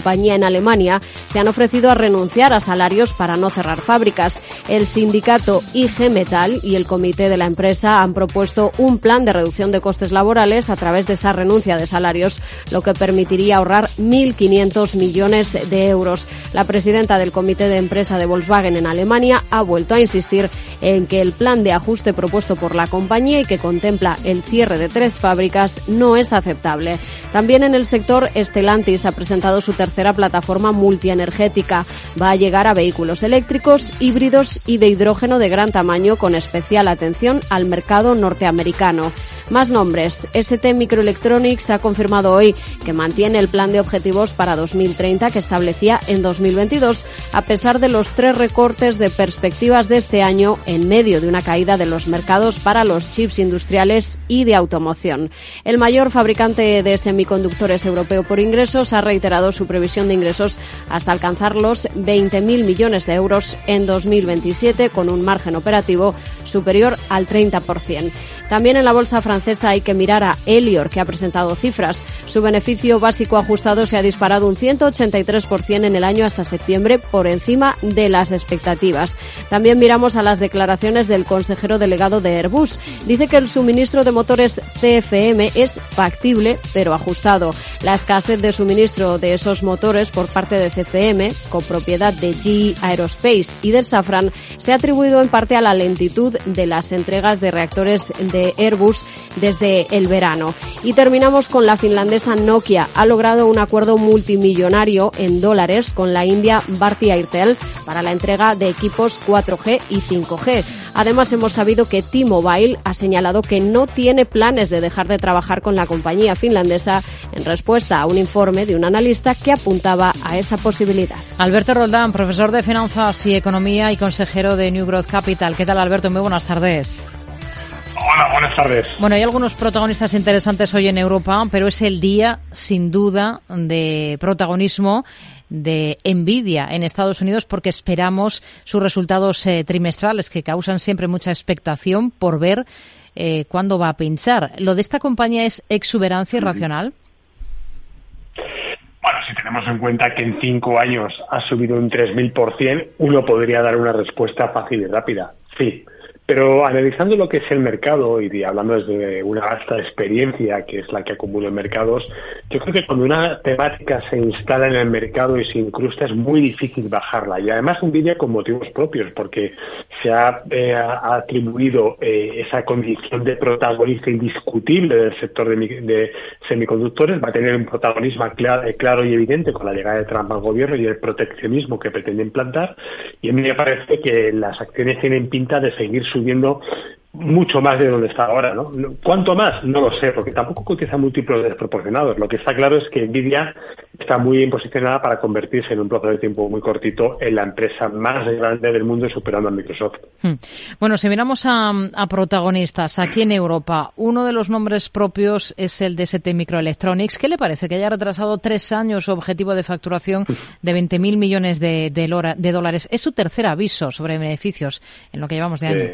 Alemania se han ofrecido a renunciar a salarios para no cerrar fábricas. El sindicato I G Metall y el comité de la empresa han propuesto un plan de reducción de costes laborales a través de esa renuncia de salarios, lo que permitiría ahorrar mil quinientos millones de euros. La presidenta del comité de empresa de Volkswagen en Alemania ha vuelto a insistir en que el plan de ajuste propuesto por la compañía y que contempla el cierre de tres fábricas no es aceptable. También en el sector, Stellantis ha presentado su tercera plataforma multienergética. Va a llegar a vehículos eléctricos, híbridos y de hidrógeno de gran tamaño, con especial atención al mercado norteamericano. Más nombres. S T Microelectronics ha confirmado hoy que mantiene el plan de objetivos para dos mil treinta que establecía en dos mil veintidós, a pesar de los tres recortes de perspectivas de este año en medio de una caída de los mercados para los chips industriales y de automoción. El mayor fabricante de semiconductores europeo por ingresos ha reiterado su previsión de ingresos hasta alcanzar los veinte mil millones de euros en dos mil veintisiete, con un margen operativo superior al treinta por ciento. También en la bolsa francesa hay que mirar a Elior, que ha presentado cifras. Su beneficio básico ajustado se ha disparado un ciento ochenta y tres por ciento en el año hasta septiembre, por encima de las expectativas. También miramos a las declaraciones del consejero delegado de Airbus. Dice que el suministro de motores C F M es factible, pero ajustado. La escasez de suministro de esos motores por parte de C F M, copropiedad de G E Aerospace y de Safran, se ha atribuido en parte a la lentitud de las entregas de reactores de Airbus desde el verano. Y terminamos con la finlandesa Nokia. Ha logrado un acuerdo multimillonario en dólares con la india Bharti Airtel para la entrega de equipos cuatro G y cinco G. Además, hemos sabido que T-Mobile ha señalado que no tiene planes de dejar de trabajar con la compañía finlandesa, en respuesta a un informe de un analista que apuntaba a esa posibilidad.
Alberto Roldán, profesor de Finanzas y Economía y consejero de New Growth Capital. ¿Qué tal, Alberto? Muy buenas tardes.
Hola, buenas tardes.
Bueno, hay algunos protagonistas interesantes hoy en Europa, pero es el día, sin duda, de protagonismo de Nvidia en Estados Unidos, porque esperamos sus resultados eh, trimestrales, que causan siempre mucha expectación por ver eh, cuándo va a pinchar. ¿Lo de esta compañía es exuberancia irracional?
Bueno, si tenemos en cuenta que en cinco años ha subido un tres mil por ciento, uno podría dar una respuesta fácil y rápida. Sí. Pero analizando lo que es el mercado y hablando desde una vasta experiencia que es la que acumulo en mercados, yo creo que cuando una temática se instala en el mercado y se incrusta es muy difícil bajarla. Y además Nvidia con motivos propios, porque se ha, eh, ha atribuido eh, esa condición de protagonista indiscutible del sector de, de semiconductores. Va a tener un protagonismo claro, claro y evidente con la llegada de Trump al gobierno y el proteccionismo que pretende implantar. Y a mí me parece que las acciones tienen pinta de seguir subiendo mucho más de donde está ahora, ¿no? ¿Cuánto más? No lo sé, porque tampoco cotiza múltiplos desproporcionados. Lo que está claro es que Nvidia está muy bien posicionada para convertirse en un plazo de tiempo muy cortito en la empresa más grande del mundo, superando a Microsoft.
Hmm. Bueno, si miramos a, a protagonistas aquí en Europa, uno de los nombres propios es el de S T Microelectronics. ¿Qué le parece que haya retrasado tres años su objetivo de facturación de veinte mil millones de, de, lora, de dólares? Es su tercer aviso sobre beneficios en lo que llevamos de año.
Sí.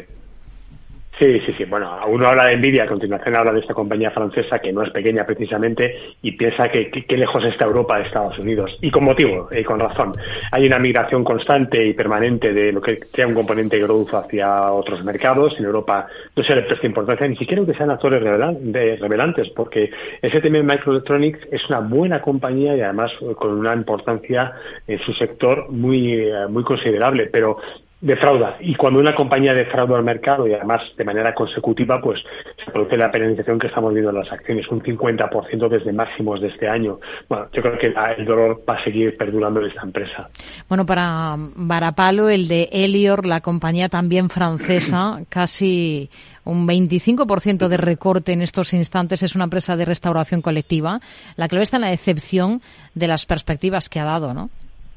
Sí, sí, sí. Bueno, uno habla de Nvidia, a continuación habla de esta compañía francesa que no es pequeña precisamente y piensa que qué lejos está Europa de Estados Unidos. Y con motivo, y con razón. Hay una migración constante y permanente de lo que sea un componente growth hacia otros mercados. En Europa no se le presta importancia, ni siquiera que sean actores revelantes, porque S T Microelectronics es una buena compañía y además con una importancia en su sector muy, muy considerable, pero defrauda, y cuando una compañía defrauda al mercado y además de manera consecutiva, pues se produce la penalización que estamos viendo en las acciones, un cincuenta por ciento desde máximos de este año. Bueno, yo creo que el dolor va a seguir perdurando en esta empresa.
Bueno, para varapalo, el de Elior, la compañía también francesa, casi un veinticinco por ciento de recorte en estos instantes. Es una empresa de restauración colectiva. La clave está en la decepción de las perspectivas que ha dado, ¿no?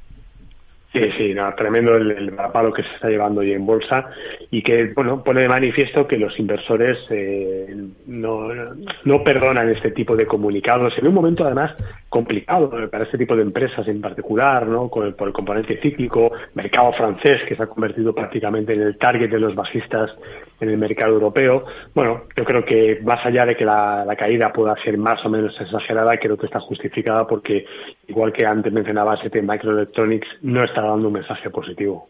Sí, sí, no, tremendo el, el palo que se está llevando hoy en bolsa y que, bueno, pone de manifiesto que los inversores eh, no, no perdonan este tipo de comunicados en un momento además complicado para este tipo de empresas en particular, ¿no? Con el, por el componente cíclico, mercado francés que se ha convertido prácticamente en el target de los bajistas en el mercado europeo. Bueno, yo creo que más allá de que la, la caída pueda ser más o menos exagerada, creo que está justificada porque, igual que antes mencionaba S T Microelectronics, no está dando un mensaje positivo.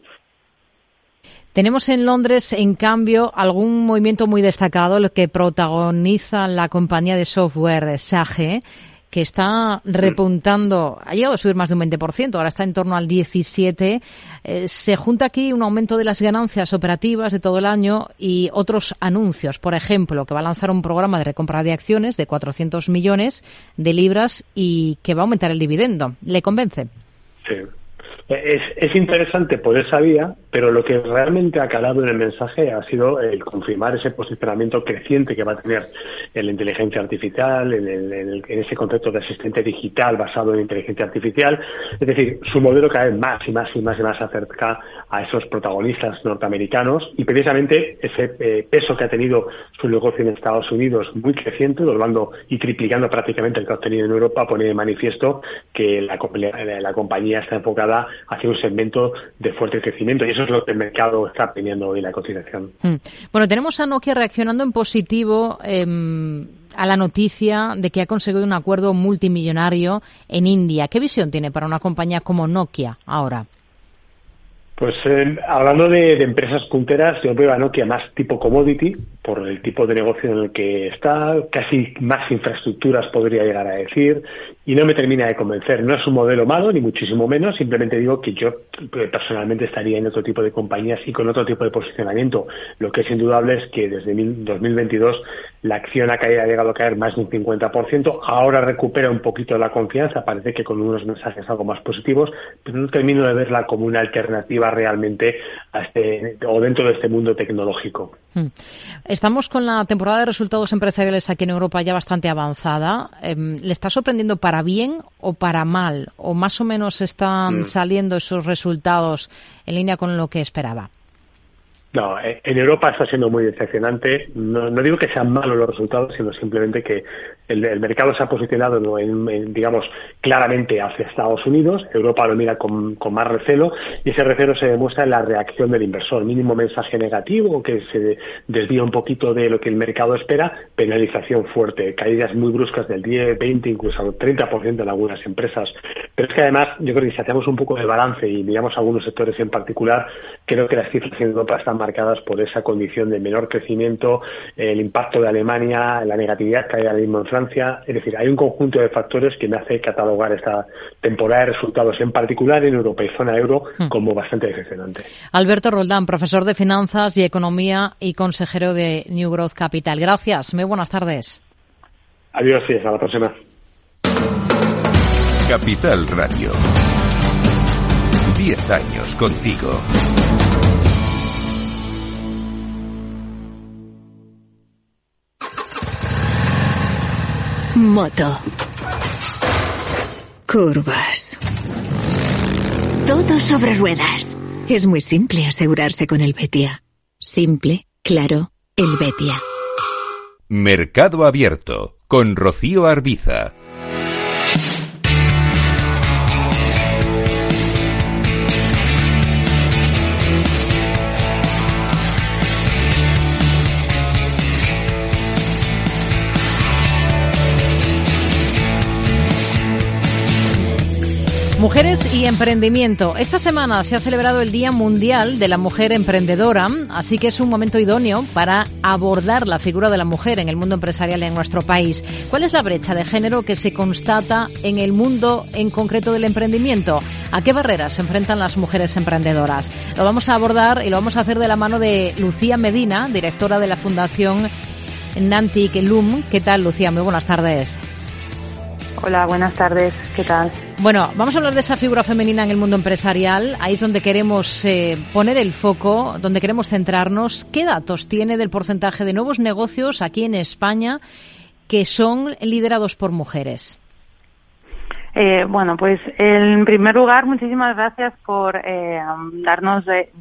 Tenemos en Londres, en cambio, algún movimiento muy destacado, el que protagoniza la compañía de software Sage, que está repuntando, ha llegado a subir más de un veinte por ciento, ahora está en torno al diecisiete por ciento. Eh, se junta aquí un aumento de las ganancias operativas de todo el año y otros anuncios. Por ejemplo, que va a lanzar un programa de recompra de acciones de cuatrocientos millones de libras y que va a aumentar el dividendo. ¿Le convence?
Sí. Es, es interesante por esa vía, pero lo que realmente ha calado en el mensaje ha sido el confirmar ese posicionamiento creciente que va a tener en la inteligencia artificial, en, el, en, el, en ese concepto de asistente digital basado en inteligencia artificial. Es decir, su modelo cada vez más y más y más y más se acerca a esos protagonistas norteamericanos y precisamente ese eh, peso que ha tenido su negocio en Estados Unidos muy creciente, doblando y triplicando prácticamente el que ha obtenido en Europa, pone de manifiesto que la, la compañía está enfocada hacia un segmento de fuerte crecimiento y eso es lo que el mercado está teniendo hoy, la cotización.
Mm. Bueno, tenemos a Nokia reaccionando en positivo eh, a la noticia de que ha conseguido un acuerdo multimillonario en India. ¿Qué visión tiene para una compañía como Nokia ahora?
Pues eh, hablando de, de empresas punteras, yo veo a Nokia más tipo commodity, por el tipo de negocio en el que está, casi más infraestructuras podría llegar a decir, y no me termina de convencer. No es un modelo malo, ni muchísimo menos, simplemente digo que yo personalmente estaría en otro tipo de compañías y con otro tipo de posicionamiento. Lo que es indudable es que desde dos mil veintidós la acción ha, caído, ha llegado a caer más de un cincuenta por ciento, ahora recupera un poquito la confianza, parece que con unos mensajes algo más positivos, pero no termino de verla como una alternativa realmente a este, o dentro de este mundo tecnológico.
Hmm. Estamos con la temporada de resultados empresariales aquí en Europa ya bastante avanzada. Eh, ¿Le está sorprendiendo para bien o para mal? ¿O más o menos están hmm. saliendo esos resultados en línea con lo que esperaba?
No, en Europa está siendo muy decepcionante. No, no digo que sean malos los resultados, sino simplemente que el, el mercado se ha posicionado, en, en, digamos, claramente hacia Estados Unidos. Europa lo mira con, con más recelo y ese recelo se demuestra en la reacción del inversor. Mínimo mensaje negativo que se desvía un poquito de lo que el mercado espera, penalización fuerte, caídas muy bruscas del diez, veinte, incluso al treinta por ciento en algunas empresas. Pero es que además, yo creo que si hacemos un poco de balance y miramos algunos sectores en particular, creo que las cifras en Europa están marcadas por esa condición de menor crecimiento, el impacto de Alemania, la negatividad que hay ahora mismo en Francia. Es decir, hay un conjunto de factores que me hace catalogar esta temporada de resultados, en particular en Europa y zona euro, como bastante decepcionante.
Alberto Roldán, profesor de Finanzas y Economía y consejero de New Growth Capital. Gracias, muy buenas tardes.
Adiós y hasta la próxima.
Capital Radio. Diez años contigo.
Moto. Curvas. Todo sobre ruedas. Es muy simple asegurarse con el Betia. Simple, claro, el Betia.
Mercado Abierto con Rocío Arbiza.
Mujeres y emprendimiento. Esta semana se ha celebrado el Día Mundial de la Mujer Emprendedora, así que es un momento idóneo para abordar la figura de la mujer en el mundo empresarial en nuestro país. ¿Cuál es la brecha de género que se constata en el mundo en concreto del emprendimiento? ¿A qué barreras se enfrentan las mujeres emprendedoras? Lo vamos a abordar y lo vamos a hacer de la mano de Lucía Medina, directora de la Fundación Nantic Lum. ¿Qué tal, Lucía? Muy buenas tardes.
Hola, buenas tardes. ¿Qué tal?
Bueno, vamos a hablar de esa figura femenina en el mundo empresarial. Ahí es donde queremos eh, poner el foco, donde queremos centrarnos. ¿Qué datos tiene del porcentaje de nuevos negocios aquí en España que son liderados por mujeres?
Eh, bueno, pues en primer lugar, muchísimas gracias por eh, darnos eh, voz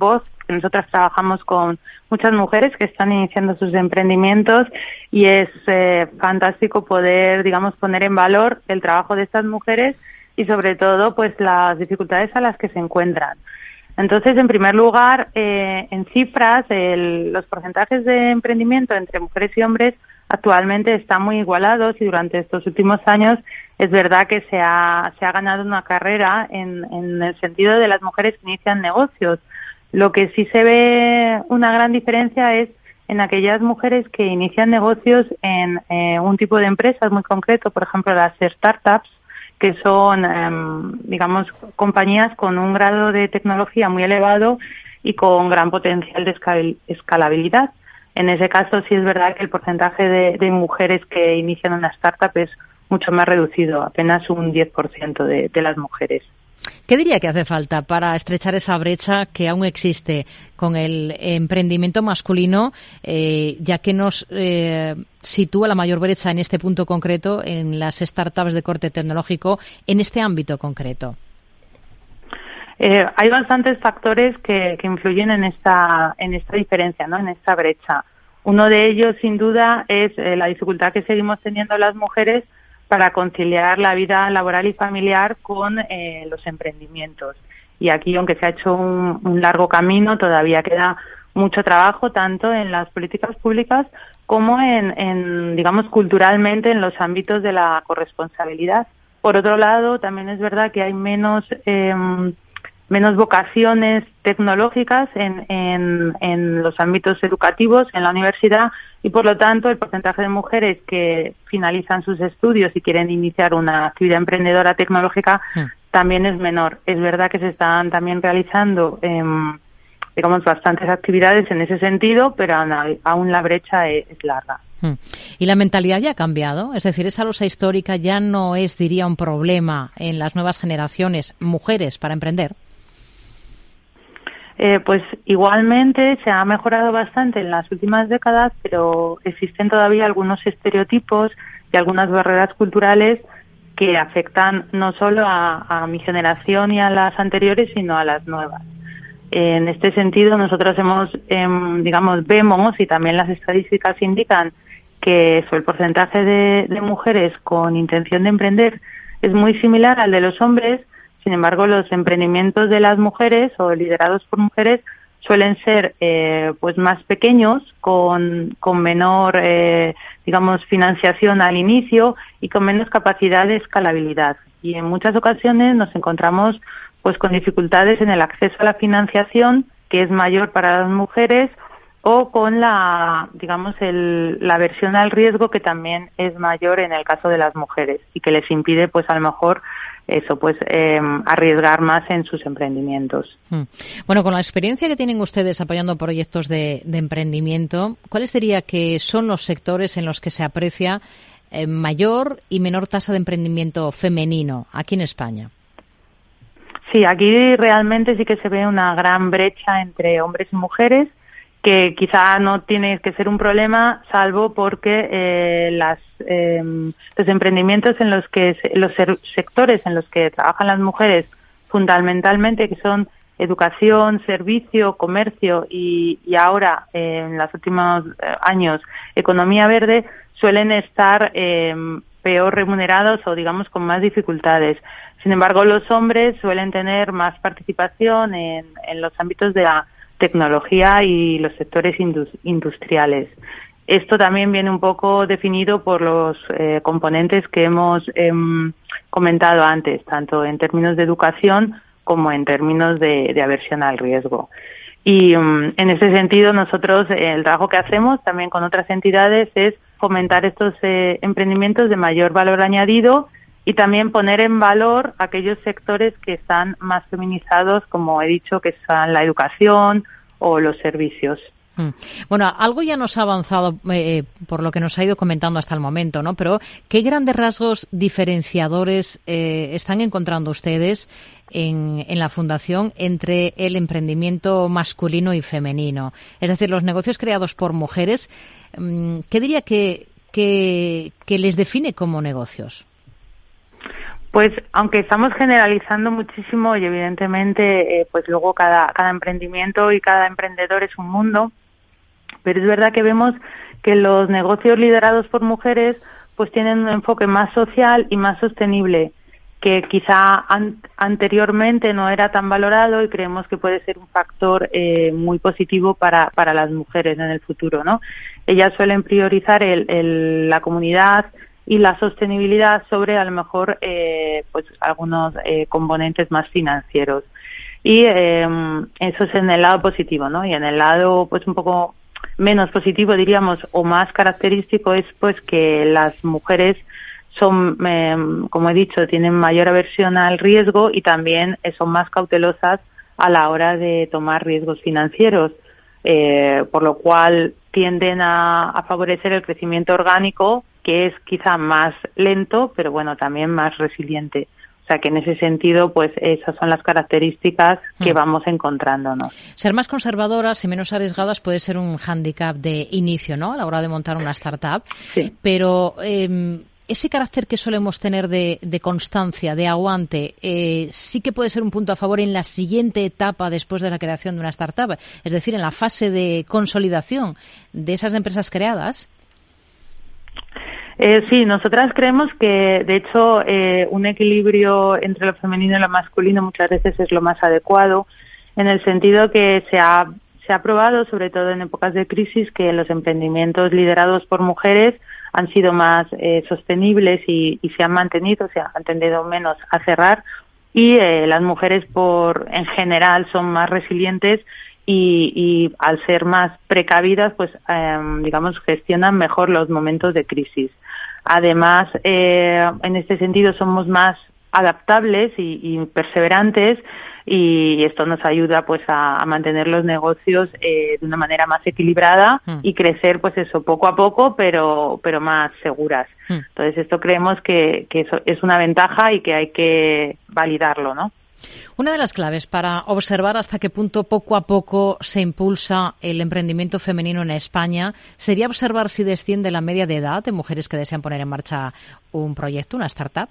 porque nosotras trabajamos con muchas mujeres que están iniciando sus emprendimientos y es eh, fantástico poder, digamos, poner en valor el trabajo de estas mujeres y sobre todo pues las dificultades a las que se encuentran. Entonces, en primer lugar, eh, en cifras, el, los porcentajes de emprendimiento entre mujeres y hombres actualmente están muy igualados y durante estos últimos años es verdad que se ha, se ha ganado una carrera en, en el sentido de las mujeres que inician negocios. Lo que sí se ve una gran diferencia es en aquellas mujeres que inician negocios en eh, un tipo de empresas muy concreto, por ejemplo las startups, que son, eh, digamos, compañías con un grado de tecnología muy elevado y con gran potencial de escalabilidad. En ese caso sí es verdad que el porcentaje de, de mujeres que inician una startup es mucho más reducido, apenas un diez por ciento de, de las mujeres.
¿Qué diría que hace falta para estrechar esa brecha que aún existe con el emprendimiento masculino, eh, ya que nos eh, sitúa la mayor brecha en este punto concreto en las startups de corte tecnológico, en este ámbito concreto?
Eh, hay bastantes factores que, que influyen en esta, en esta diferencia, ¿no? En esta brecha. Uno de ellos, sin duda, es eh, la dificultad que seguimos teniendo las mujeres para conciliar la vida laboral y familiar con eh, los emprendimientos. Y aquí, aunque se ha hecho un, un largo camino, todavía queda mucho trabajo, tanto en las políticas públicas como en, en, digamos, culturalmente en los ámbitos de la corresponsabilidad. Por otro lado, también es verdad que hay menos eh, menos vocaciones tecnológicas en, en, en los ámbitos educativos, en la universidad, y por lo tanto el porcentaje de mujeres que finalizan sus estudios y quieren iniciar una actividad emprendedora tecnológica sí. también es menor. Es verdad que se están también realizando, eh, digamos, bastantes actividades en ese sentido, pero aún, aún la brecha es, es larga.
¿Y la mentalidad ya ha cambiado? Es decir, esa losa histórica ya no es, diría, un problema en las nuevas generaciones, mujeres, para emprender.
Eh, pues igualmente se ha mejorado bastante en las últimas décadas, pero existen todavía algunos estereotipos y algunas barreras culturales que afectan no solo a, a mi generación y a las anteriores, sino a las nuevas. En este sentido, nosotros hemos, eh, digamos, vemos, y también las estadísticas indican que eso, el porcentaje de, de mujeres con intención de emprender es muy similar al de los hombres. Sin embargo, los emprendimientos de las mujeres o liderados por mujeres suelen ser eh, pues más pequeños, con, con menor, eh, digamos, financiación al inicio y con menos capacidad de escalabilidad. Y en muchas ocasiones nos encontramos pues con dificultades en el acceso a la financiación, que es mayor para las mujeres, o con la, digamos, el, la aversión al riesgo, que también es mayor en el caso de las mujeres y que les impide, pues a lo mejor, eso, pues eh, arriesgar más en sus emprendimientos.
Bueno, con la experiencia que tienen ustedes apoyando proyectos de, de emprendimiento, ¿cuáles diría que son los sectores en los que se aprecia eh, mayor y menor tasa de emprendimiento femenino aquí en España?
Sí, aquí realmente sí que se ve una gran brecha entre hombres y mujeres, que quizá no tiene que ser un problema, salvo porque eh, las, eh, los emprendimientos en los que, los sectores en los que trabajan las mujeres fundamentalmente, que son educación, servicio, comercio y, y ahora, eh, en los últimos años, economía verde, suelen estar eh, peor remunerados o, digamos, con más dificultades. Sin embargo, los hombres suelen tener más participación en, en los ámbitos de la tecnología y los sectores industriales. Esto también viene un poco definido por los eh, componentes que hemos eh, comentado antes, tanto en términos de educación como en términos de, de aversión al riesgo. Y um, en ese sentido, nosotros eh, el trabajo que hacemos también con otras entidades es fomentar estos eh, emprendimientos de mayor valor añadido y también poner en valor aquellos sectores que están más feminizados, como he dicho, que son la educación o los servicios.
Bueno, algo ya nos ha avanzado eh, por lo que nos ha ido comentando hasta el momento, ¿no? Pero ¿qué grandes rasgos diferenciadores eh, están encontrando ustedes en, en la Fundación entre el emprendimiento masculino y femenino? Es decir, los negocios creados por mujeres, ¿qué diría que, que, que les define como negocios?
Pues aunque estamos generalizando muchísimo y evidentemente eh, pues luego cada, cada emprendimiento y cada emprendedor es un mundo, pero es verdad que vemos que los negocios liderados por mujeres pues tienen un enfoque más social y más sostenible, que quizá an- anteriormente no era tan valorado, y creemos que puede ser un factor eh, muy positivo para, para las mujeres en el futuro, ¿no? Ellas suelen priorizar el, el, la comunidad y la sostenibilidad sobre a lo mejor eh, pues algunos eh, componentes más financieros, y eh, eso es en el lado positivo, ¿no? Y en el lado pues un poco menos positivo, diríamos, o más característico, es pues que las mujeres son, eh, como he dicho, tienen mayor aversión al riesgo y también eh, son más cautelosas a la hora de tomar riesgos financieros, eh, por lo cual tienden a, a favorecer el crecimiento orgánico, que es quizá más lento, pero bueno, también más resiliente. O sea que en ese sentido, pues esas son las características que mm. vamos encontrándonos.
Ser más conservadoras y menos arriesgadas puede ser un hándicap de inicio, ¿no?, a la hora de montar una startup.
Sí.
Pero eh, ese carácter que solemos tener de, de constancia, de aguante, eh, sí que puede ser un punto a favor en la siguiente etapa después de la creación de una startup. Es decir, en la fase de consolidación de esas empresas creadas.
Eh, sí, nosotras creemos que, de hecho, eh, un equilibrio entre lo femenino y lo masculino muchas veces es lo más adecuado, en el sentido que se ha, se ha probado, sobre todo en épocas de crisis, que los emprendimientos liderados por mujeres han sido más eh, sostenibles y, y se han mantenido, se han tendido menos a cerrar, y eh, las mujeres, por en general, son más resilientes y, y al ser más precavidas, pues eh, digamos, gestionan mejor los momentos de crisis. Además, eh, en este sentido somos más adaptables y, y perseverantes, y esto nos ayuda pues a, a mantener los negocios eh, de una manera más equilibrada mm. y crecer pues eso poco a poco, pero pero más seguras. Mm. Entonces esto creemos que, que eso es una ventaja y que hay que validarlo, ¿no?
Una de las claves para observar hasta qué punto poco a poco se impulsa el emprendimiento femenino en España sería observar si desciende la media de edad de mujeres que desean poner en marcha un proyecto, una startup.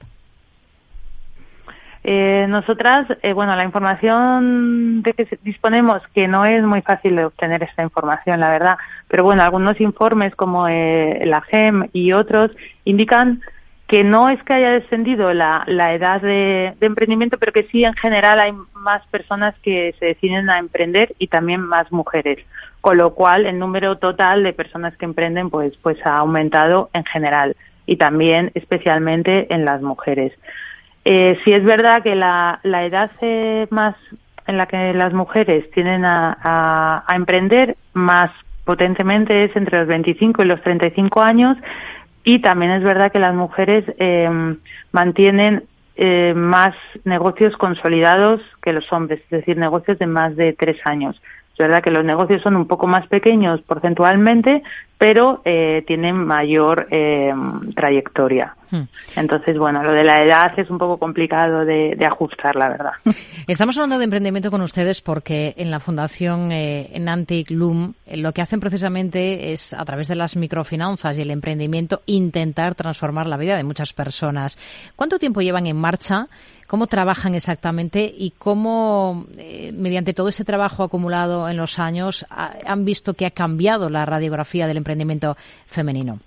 Eh, nosotras, eh, bueno, la información de que disponemos, que no es muy fácil de obtener esta información, la verdad, pero bueno, algunos informes como eh, la G E M y otros indican que no es que haya descendido la, la edad de, de emprendimiento, pero que sí en general hay más personas que se deciden a emprender y también más mujeres, con lo cual el número total de personas que emprenden pues pues ha aumentado en general y también especialmente en las mujeres. Eh, sí es verdad que la, la edad eh, más en la que las mujeres tienden a, a, a emprender más potentemente es entre los veinticinco y los treinta y cinco años. Y también es verdad que las mujeres eh, mantienen eh, más negocios consolidados que los hombres, es decir, negocios de más de tres años. Es verdad que los negocios son un poco más pequeños porcentualmente, pero eh, tienen mayor eh, trayectoria. Hmm. Entonces, bueno, lo de la edad es un poco complicado de, de ajustar, la verdad.
Estamos hablando de emprendimiento con ustedes porque en la Fundación eh, Nantic Loom eh, lo que hacen precisamente es, a través de las microfinanzas y el emprendimiento, intentar transformar la vida de muchas personas. ¿Cuánto tiempo llevan en marcha? ¿Cómo trabajan exactamente? ¿Y cómo, eh, mediante todo ese trabajo acumulado en los años, ha, han visto que ha cambiado la radiografía del emprendimiento femenino?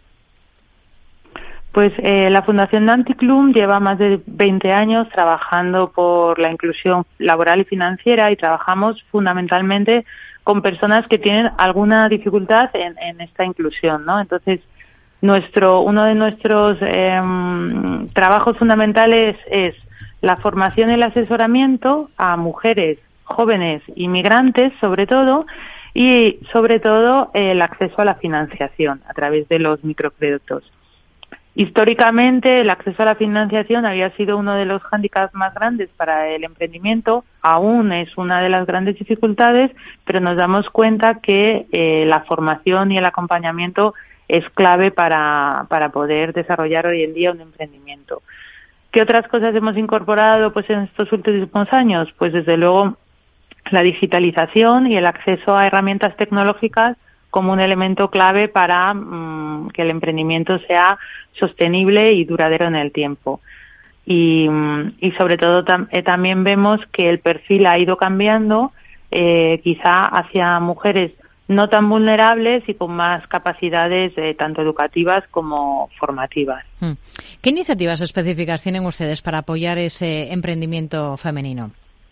Pues eh, la Fundación Nantic Loom lleva más de veinte años trabajando por la inclusión laboral y financiera, y trabajamos fundamentalmente con personas que tienen alguna dificultad en, en esta inclusión, ¿no? Entonces, nuestro uno de nuestros eh, trabajos fundamentales es la formación y el asesoramiento a mujeres jóvenes inmigrantes, sobre todo, y sobre todo el acceso a la financiación a través de los microcréditos. Históricamente, el acceso a la financiación había sido uno de los hándicaps más grandes para el emprendimiento, aún es una de las grandes dificultades, pero nos damos cuenta que eh, la formación y el acompañamiento es clave para, para poder desarrollar hoy en día un emprendimiento. ¿Qué otras cosas hemos incorporado pues en estos últimos años? Pues desde luego la digitalización y el acceso a herramientas tecnológicas como un elemento clave para mmm, que el emprendimiento sea sostenible y duradero en el tiempo. y, y sobre todo tam, eh, también vemos que el perfil ha ido cambiando, eh, quizá hacia mujeres no tan vulnerables y con más capacidades eh, tanto educativas como formativas.
¿Qué iniciativas específicas tienen ustedes para apoyar ese emprendimiento femenino?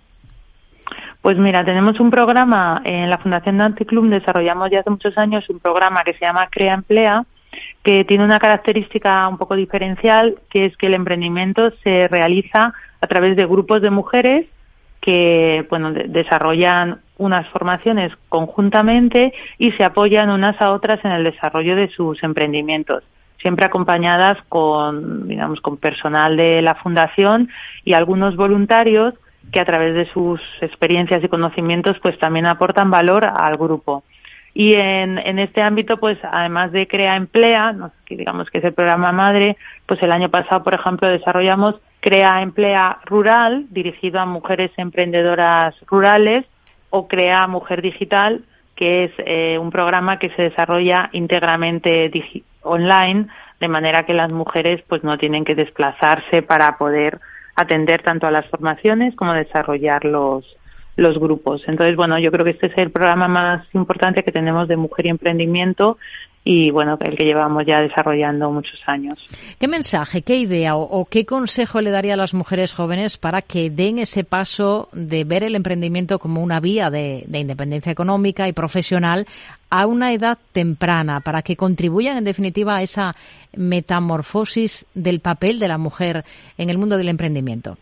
Pues mira, tenemos un programa en la Fundación Nancy Klum, desarrollamos ya hace muchos años un programa que se llama Crea Emplea, que tiene una característica un poco diferencial, que es que el emprendimiento se realiza a través de grupos de mujeres que, bueno, de- desarrollan unas formaciones conjuntamente y se apoyan unas a otras en el desarrollo de sus emprendimientos, siempre acompañadas con, digamos, con personal de la fundación y algunos voluntarios que a través de sus experiencias y conocimientos pues también aportan valor al grupo. Y en, en este ámbito, pues además de Crea Emplea, ¿no? que digamos que es el programa madre, pues el año pasado, por ejemplo, desarrollamos Crea Emplea Rural, dirigido a mujeres emprendedoras rurales, o Crea Mujer Digital, que es eh, un programa que se desarrolla íntegramente digi- online, de manera que las mujeres pues no tienen que desplazarse para poder atender tanto a las formaciones como desarrollar los los grupos. Entonces, bueno, yo creo que este es el programa más importante que tenemos de mujer y emprendimiento y, bueno, el que llevamos ya desarrollando muchos años.
¿Qué mensaje, qué idea o, o qué consejo le daría a las mujeres jóvenes para que den ese paso de ver el emprendimiento como una vía de, de independencia económica y profesional a una edad temprana, para que contribuyan, en definitiva, a esa metamorfosis del papel de la mujer en el mundo del emprendimiento?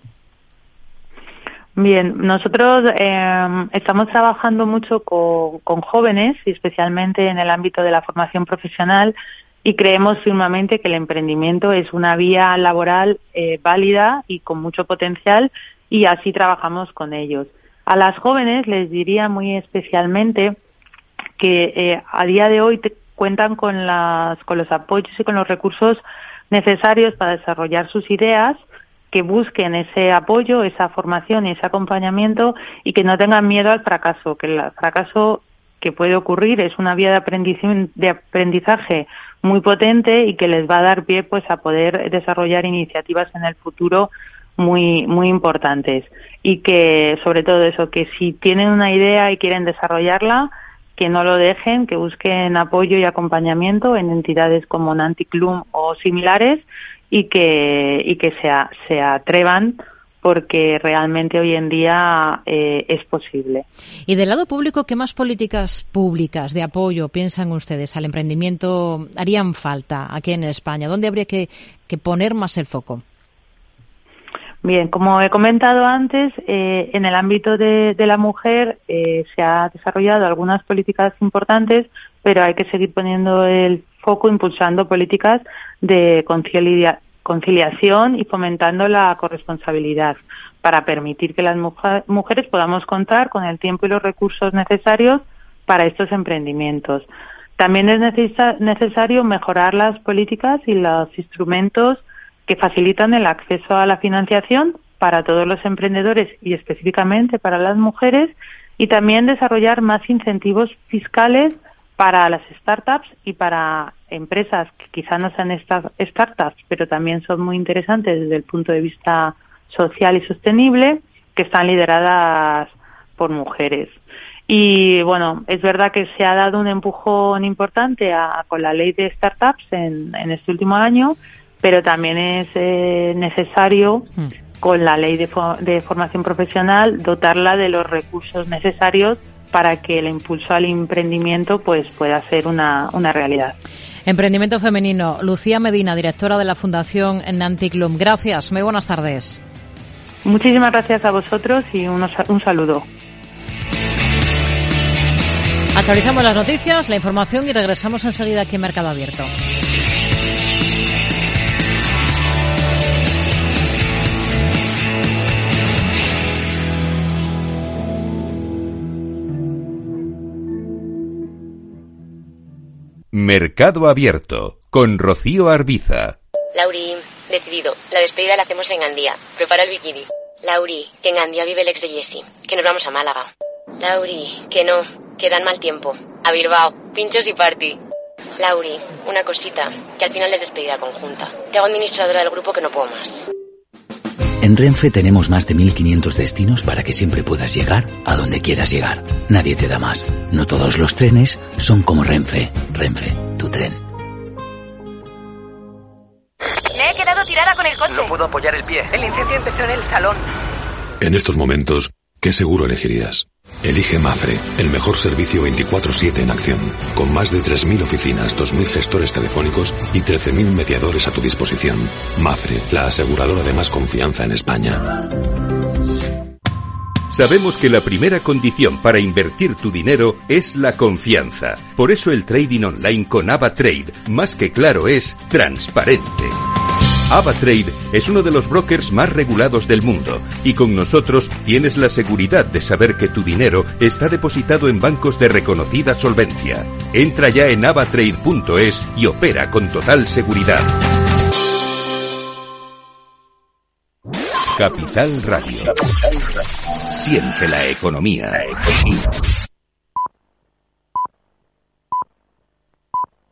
Bien, nosotros eh, estamos trabajando mucho con, con jóvenes, y especialmente en el ámbito de la formación profesional, y creemos firmemente que el emprendimiento es una vía laboral eh, válida y con mucho potencial, y así trabajamos con ellos. A las jóvenes les diría muy especialmente que eh, a día de hoy te, cuentan con, las, con los apoyos y con los recursos necesarios para desarrollar sus ideas, que busquen ese apoyo, esa formación y ese acompañamiento y que no tengan miedo al fracaso, que el fracaso que puede ocurrir es una vía de aprendizaje, de aprendizaje muy potente y que les va a dar pie pues a poder desarrollar iniciativas en el futuro muy muy importantes, y que sobre todo eso, que si tienen una idea y quieren desarrollarla, que no lo dejen, que busquen apoyo y acompañamiento en entidades como Nancy Klum o similares, y que y que se, a, se atrevan, porque realmente hoy en día eh, es posible.
Y del lado público, ¿qué más políticas públicas de apoyo piensan ustedes al emprendimiento harían falta aquí en España? ¿Dónde habría que, que poner más el foco?
Bien, como he comentado antes, eh, en el ámbito de, de la mujer eh, se ha desarrollado algunas políticas importantes, pero hay que seguir poniendo el foco, impulsando políticas de concilia- conciliación y fomentando la corresponsabilidad para permitir que las muja- mujeres podamos contar con el tiempo y los recursos necesarios para estos emprendimientos. También es necesa- necesario mejorar las políticas y los instrumentos que facilitan el acceso a la financiación para todos los emprendedores y específicamente para las mujeres, y también desarrollar más incentivos fiscales para las startups y para empresas que quizá no sean estas startups, pero también son muy interesantes desde el punto de vista social y sostenible, que están lideradas por mujeres. Y bueno, es verdad que se ha dado un empujón importante a, con la ley de startups en, en este último año, pero también es eh, necesario, con la ley de, fo- de formación profesional, dotarla de los recursos necesarios para que el impulso al emprendimiento pues pueda ser una, una realidad.
Emprendimiento femenino. Lucía Medina, directora de la Fundación Nancy Klum. Gracias, muy buenas tardes.
Muchísimas gracias a vosotros y unos, un saludo.
Actualizamos las noticias, la información y regresamos enseguida aquí en Mercado Abierto.
Mercado Abierto, con Rocío Arbiza.
Lauri, decidido. La despedida la hacemos en Gandía. Prepara el bikini. Lauri, que en Gandía vive el ex de Jessie. Que nos vamos a Málaga. Lauri, que no. Que dan mal tiempo. A Bilbao. Pinchos y party. Lauri, una cosita. Que al final es despedida conjunta. Te hago administradora del grupo, que no puedo más.
En Renfe tenemos más de mil quinientos destinos para que siempre puedas llegar a donde quieras llegar. Nadie te da más. No todos los trenes son como Renfe. Renfe, tu tren.
Me he quedado tirada con el coche.
No puedo apoyar el pie.
El incendio empezó en el salón.
En estos momentos, ¿qué seguro elegirías? Elige Mafre, el mejor servicio veinticuatro siete en acción, con más de tres mil oficinas, dos mil gestores telefónicos y trece mil mediadores a tu disposición. Mafre, la aseguradora de más confianza en España.
Sabemos que la primera condición para invertir tu dinero es la confianza. Por eso el trading online con AvaTrade, más que claro, es transparente. AvaTrade es uno de los brokers más regulados del mundo y con nosotros tienes la seguridad de saber que tu dinero está depositado en bancos de reconocida solvencia. Entra ya en avatrade punto es y opera con total seguridad. Capital Radio. Siente la economía.